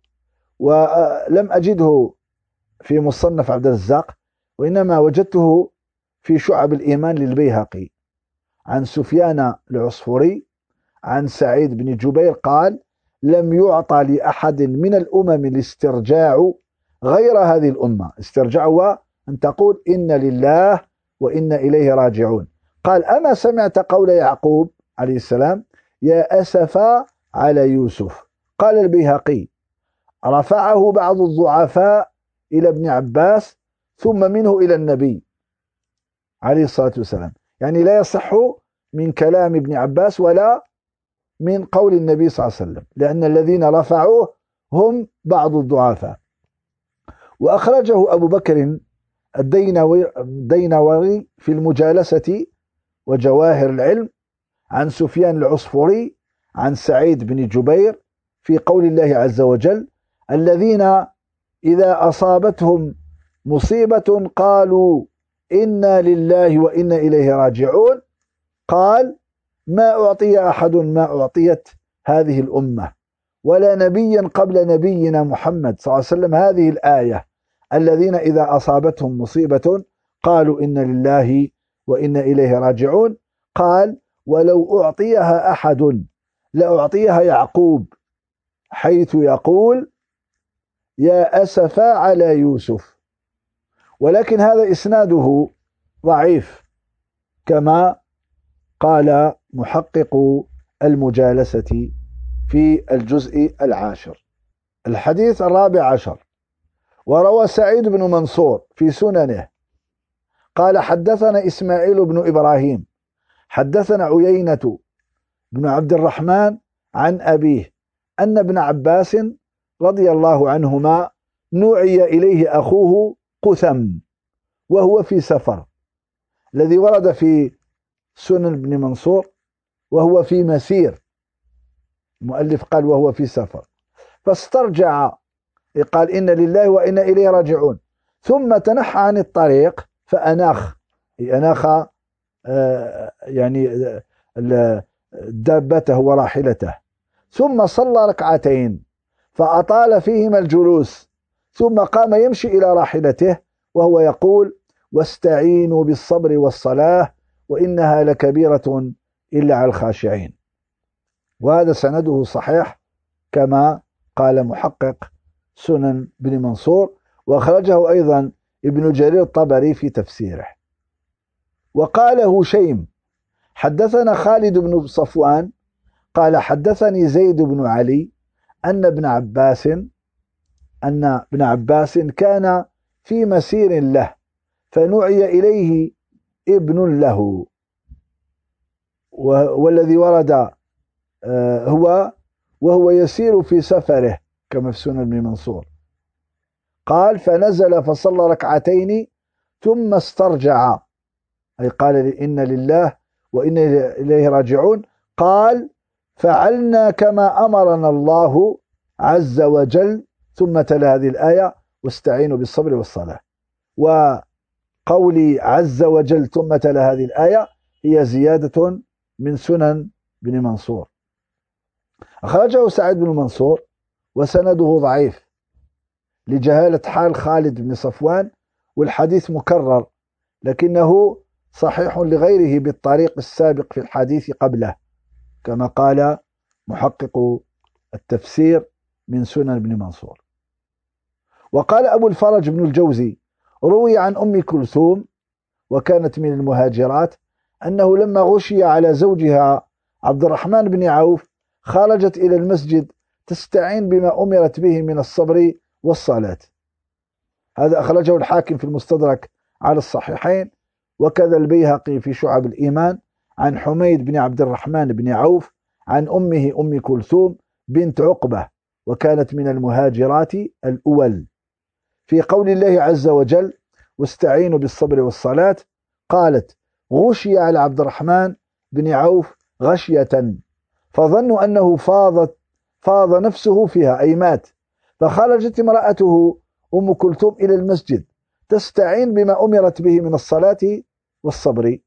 Speaker 2: ولم أجده في مصنف عبد الرزاق، وإنما وجدته في شعب الإيمان للبيهقي عن سفيان العصفوري عن سعيد بن جبير قال: لم يعطى لأحد من الأمم الاسترجاع غير هذه الأمة. استرجاع هو أن تقول إن لله وإن إليه راجعون. قال: أما سمعت قول يعقوب عليه السلام: يا أسفا على يوسف؟ قال البيهقي: رفعه بعض الضعفاء إلى ابن عباس ثم منه إلى النبي عليه الصلاة والسلام، يعني لا يصح من كلام ابن عباس ولا من قول النبي صلى الله عليه وسلم، لأن الذين رفعوه هم بعض الضعفاء. وأخرجه أبو بكر الدينوري في المجالسة وجواهر العلم عن سفيان العصفوري عن سعيد بن جبير في قول الله عز وجل: الذين إذا أصابتهم مصيبة قالوا إنا لله وإنا إليه راجعون. قال: ما أعطي أحد ما أعطيت هذه الأمة، ولا نبيا قبل نبينا محمد صلى الله عليه وسلم هذه الآية: الذين إذا أصابتهم مصيبة قالوا إن لله وإنا إليه راجعون. قال: ولو أعطيها أحد لأعطيها يعقوب، حيث يقول: يا أسفا على يوسف. ولكن هذا إسناده ضعيف كما قال محقق المجالسة في الجزء العاشر. الحديث الرابع عشر: وروى سعيد بن منصور في سننه قال: حدثنا إسماعيل بن إبراهيم حدثنا عيينة بن عبد الرحمن عن أبيه أن ابن عباس رضي الله عنهما نوعي إليه أخوه قثم وهو في سفر، الذي ورد في سنن ابن منصور وهو في مسير، المؤلف قال وهو في سفر، فاسترجع قال إن لله وإنا إليه راجعون، ثم تنحى عن الطريق فأناخ أناخ آه يعني دابته وراحلته، ثم صلى ركعتين فأطال فيهما الجلوس، ثم قام يمشي إلى راحلته وهو يقول: واستعينوا بالصبر والصلاة وإنها لكبيرة إلا على الخاشعين. وهذا سنده صحيح كما قال محقق سنن بن منصور، وأخرجه أيضا ابن جرير الطبري في تفسيره. وقال هشيم: حدثنا خالد بن صفوان قال: حدثني زيد بن علي أن ابن عباس أن ابن عباس كان في مسير له فنعي إليه ابن له، والذي ورد هو وهو يسير في سفره كما في سنن ابن منصور. قال: فنزل فصلى ركعتين ثم استرجع، أي قال إن لله وإنا إليه راجعون. قال: فعلنا كما أمرنا الله عز وجل، ثم تلا هذه الآية: واستعينوا بالصبر والصلاة. وقولي عز وجل ثم تلا هذه الآية هي زيادة من سنن بن منصور. أخرجه سعيد بن منصور وسنده ضعيف لجهالة حال خالد بن صفوان، والحديث مكرر، لكنه صحيح لغيره بالطريق السابق في الحديث قبله كما قال محقق التفسير من سنن بن منصور. وقال أبو الفرج بن الجوزي: روي عن أم كلثوم وكانت من المهاجرات أنه لما غشي على زوجها عبد الرحمن بن عوف خرجت إلى المسجد تستعين بما أمرت به من الصبر والصلاة. هذا أخرجه الحاكم في المستدرك على الصحيحين، وكذا البيهقي في شعب الإيمان عن حميد بن عبد الرحمن بن عوف عن أمه أم كلثوم بنت عقبة وكانت من المهاجرات الأول، في قول الله عز وجل: واستعينوا بالصبر والصلاة. قالت: غشي على عبد الرحمن بن عوف غشية فظنوا أنه فاضت فاض نفسه فيها أي مات، فخرجت امرأته أم كلثوم إلى المسجد تستعين بما أمرت به من الصلاة والصبر،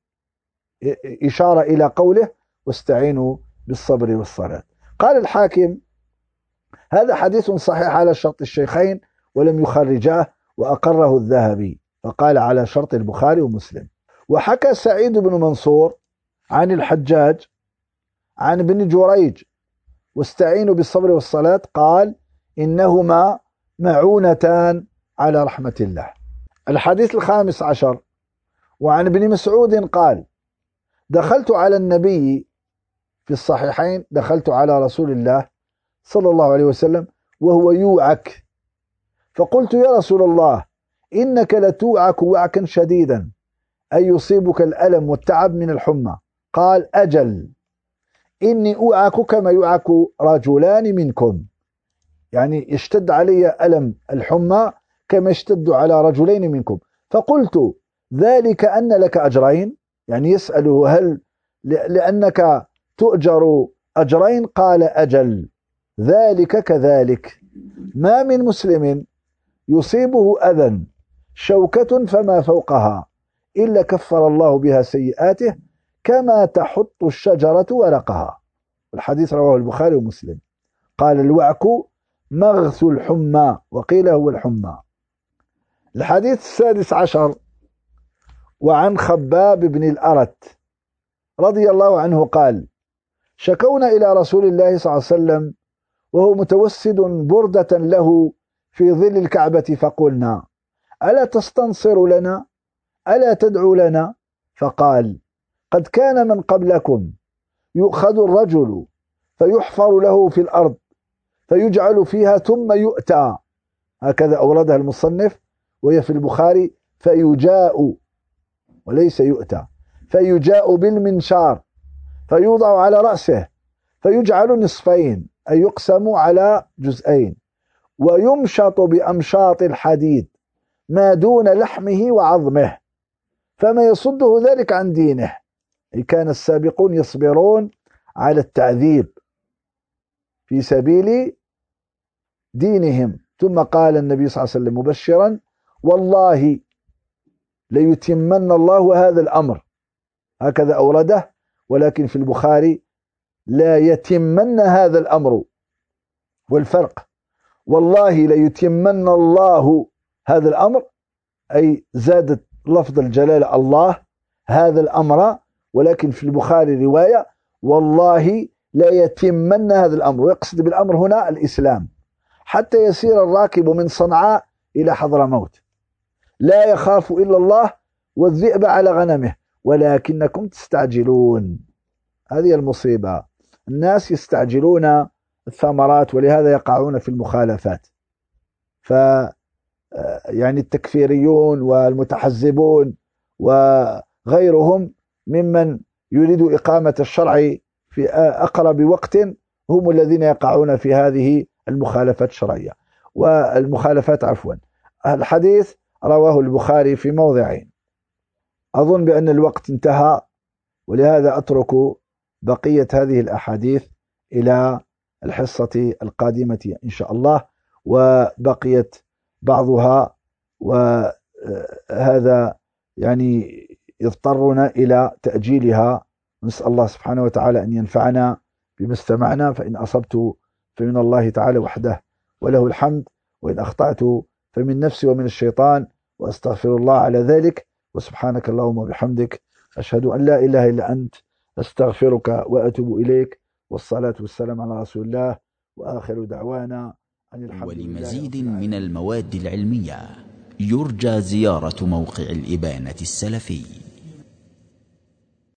Speaker 2: إشارة إلى قوله: واستعينوا بالصبر والصلاة. قال الحاكم: هذا حديث صحيح على شرط الشيخين ولم يخرجاه، وأقره الذهبي، فقال على شرط البخاري ومسلم. وحكى سعيد بن منصور عن الحجاج عن ابن جريج: واستعينوا بالصبر والصلاة، قال: إنهما معونتان على رحمة الله. الحديث الخامس عشر: وعن ابن مسعود قال: دخلت على النبي في الصحيحين دخلت على رسول الله صلى الله عليه وسلم وهو يوعك، فقلت: يا رسول الله، إنك لتوعك وعكا شديدا، أي يصيبك الألم والتعب من الحمى؟ قال: أجل، إني أوعك كما يوعك رجلان منكم، يعني يشتد علي ألم الحمى كما يشتد على رجلين منكم. فقلت: ذلك أن لك أجرين، يعني يسأله هل لأنك تؤجر أجرين؟ قال: أجل، ذلك كذلك، ما من مسلم يصيبه أذى شوكة فما فوقها إلا كفر الله بها سيئاته كما تحط الشجرة ورقها. الحديث رواه البخاري ومسلم. قال الوعك مغث الحمى، وقيل هو الحمى. الحديث السادس عشر، وعن خباب بن الأرت رضي الله عنه قال: شكونا إلى رسول الله صلى الله عليه وسلم وهو متوسد بردة له في ظل الكعبة، فقلنا: ألا تستنصر لنا؟ ألا تدعو لنا؟ فقال: قد كان من قبلكم يؤخذ الرجل فيحفر له في الأرض فيجعل فيها ثم يؤتى، هكذا أوردها المصنف، وهي في البخاري فيجاء وليس يؤتى، فيجاء بالمنشار فيوضع على رأسه فيجعل نصفين، أي يقسم على جزئين، ويمشط بأمشاط الحديد ما دون لحمه وعظمه، فما يصده ذلك عن دينه. أي كان السابقون يصبرون على التعذيب في سبيل دينهم. ثم قال النبي صلى الله عليه وسلم مبشرا: والله ليتمن الله هذا الأمر، هكذا أورده، ولكن في البخاري لا يتمن هذا الأمر، والفرق والله ليتمن الله هذا الأمر، أي زادت لفظ الجلالة الله هذا الأمر، ولكن في البخاري رواية والله لا يتمن هذا الأمر، ويقصد بالأمر هنا الإسلام، حتى يسير الراكب من صنعاء إلى حضرموت لا يخاف إلا الله والذئب على غنمه، ولكنكم تستعجلون. هذه المصيبة، الناس يستعجلون الثمرات، ولهذا يقعون في المخالفات. ف يعني التكفيريون والمتحزبون وغيرهم ممن يريد إقامة الشرع في أقرب وقت هم الذين يقعون في هذه المخالفات الشرعية والمخالفات عفوا. الحديث رواه البخاري في موضعين. أظن بأن الوقت انتهى، ولهذا أترك بقية هذه الأحاديث إلى الحصة القادمة إن شاء الله، وبقيت بعضها، وهذا يعني يضطرنا إلى تأجيلها. نسأل الله سبحانه وتعالى أن ينفعنا بما استمعنا، فإن أصبت فمن الله تعالى وحده وله الحمد، وإن أخطأت فمن نفسي ومن الشيطان، وأستغفر الله على ذلك. وسبحانك اللهم وبحمدك، أشهد أن لا إله إلا أنت، أستغفرك وأتوب إليك، والصلاة والسلام على رسول الله، وآخر دعوانا أن الحمد لله.
Speaker 1: ولمزيد من المواد العلمية يرجى زيارة موقع الإبانة السلفي.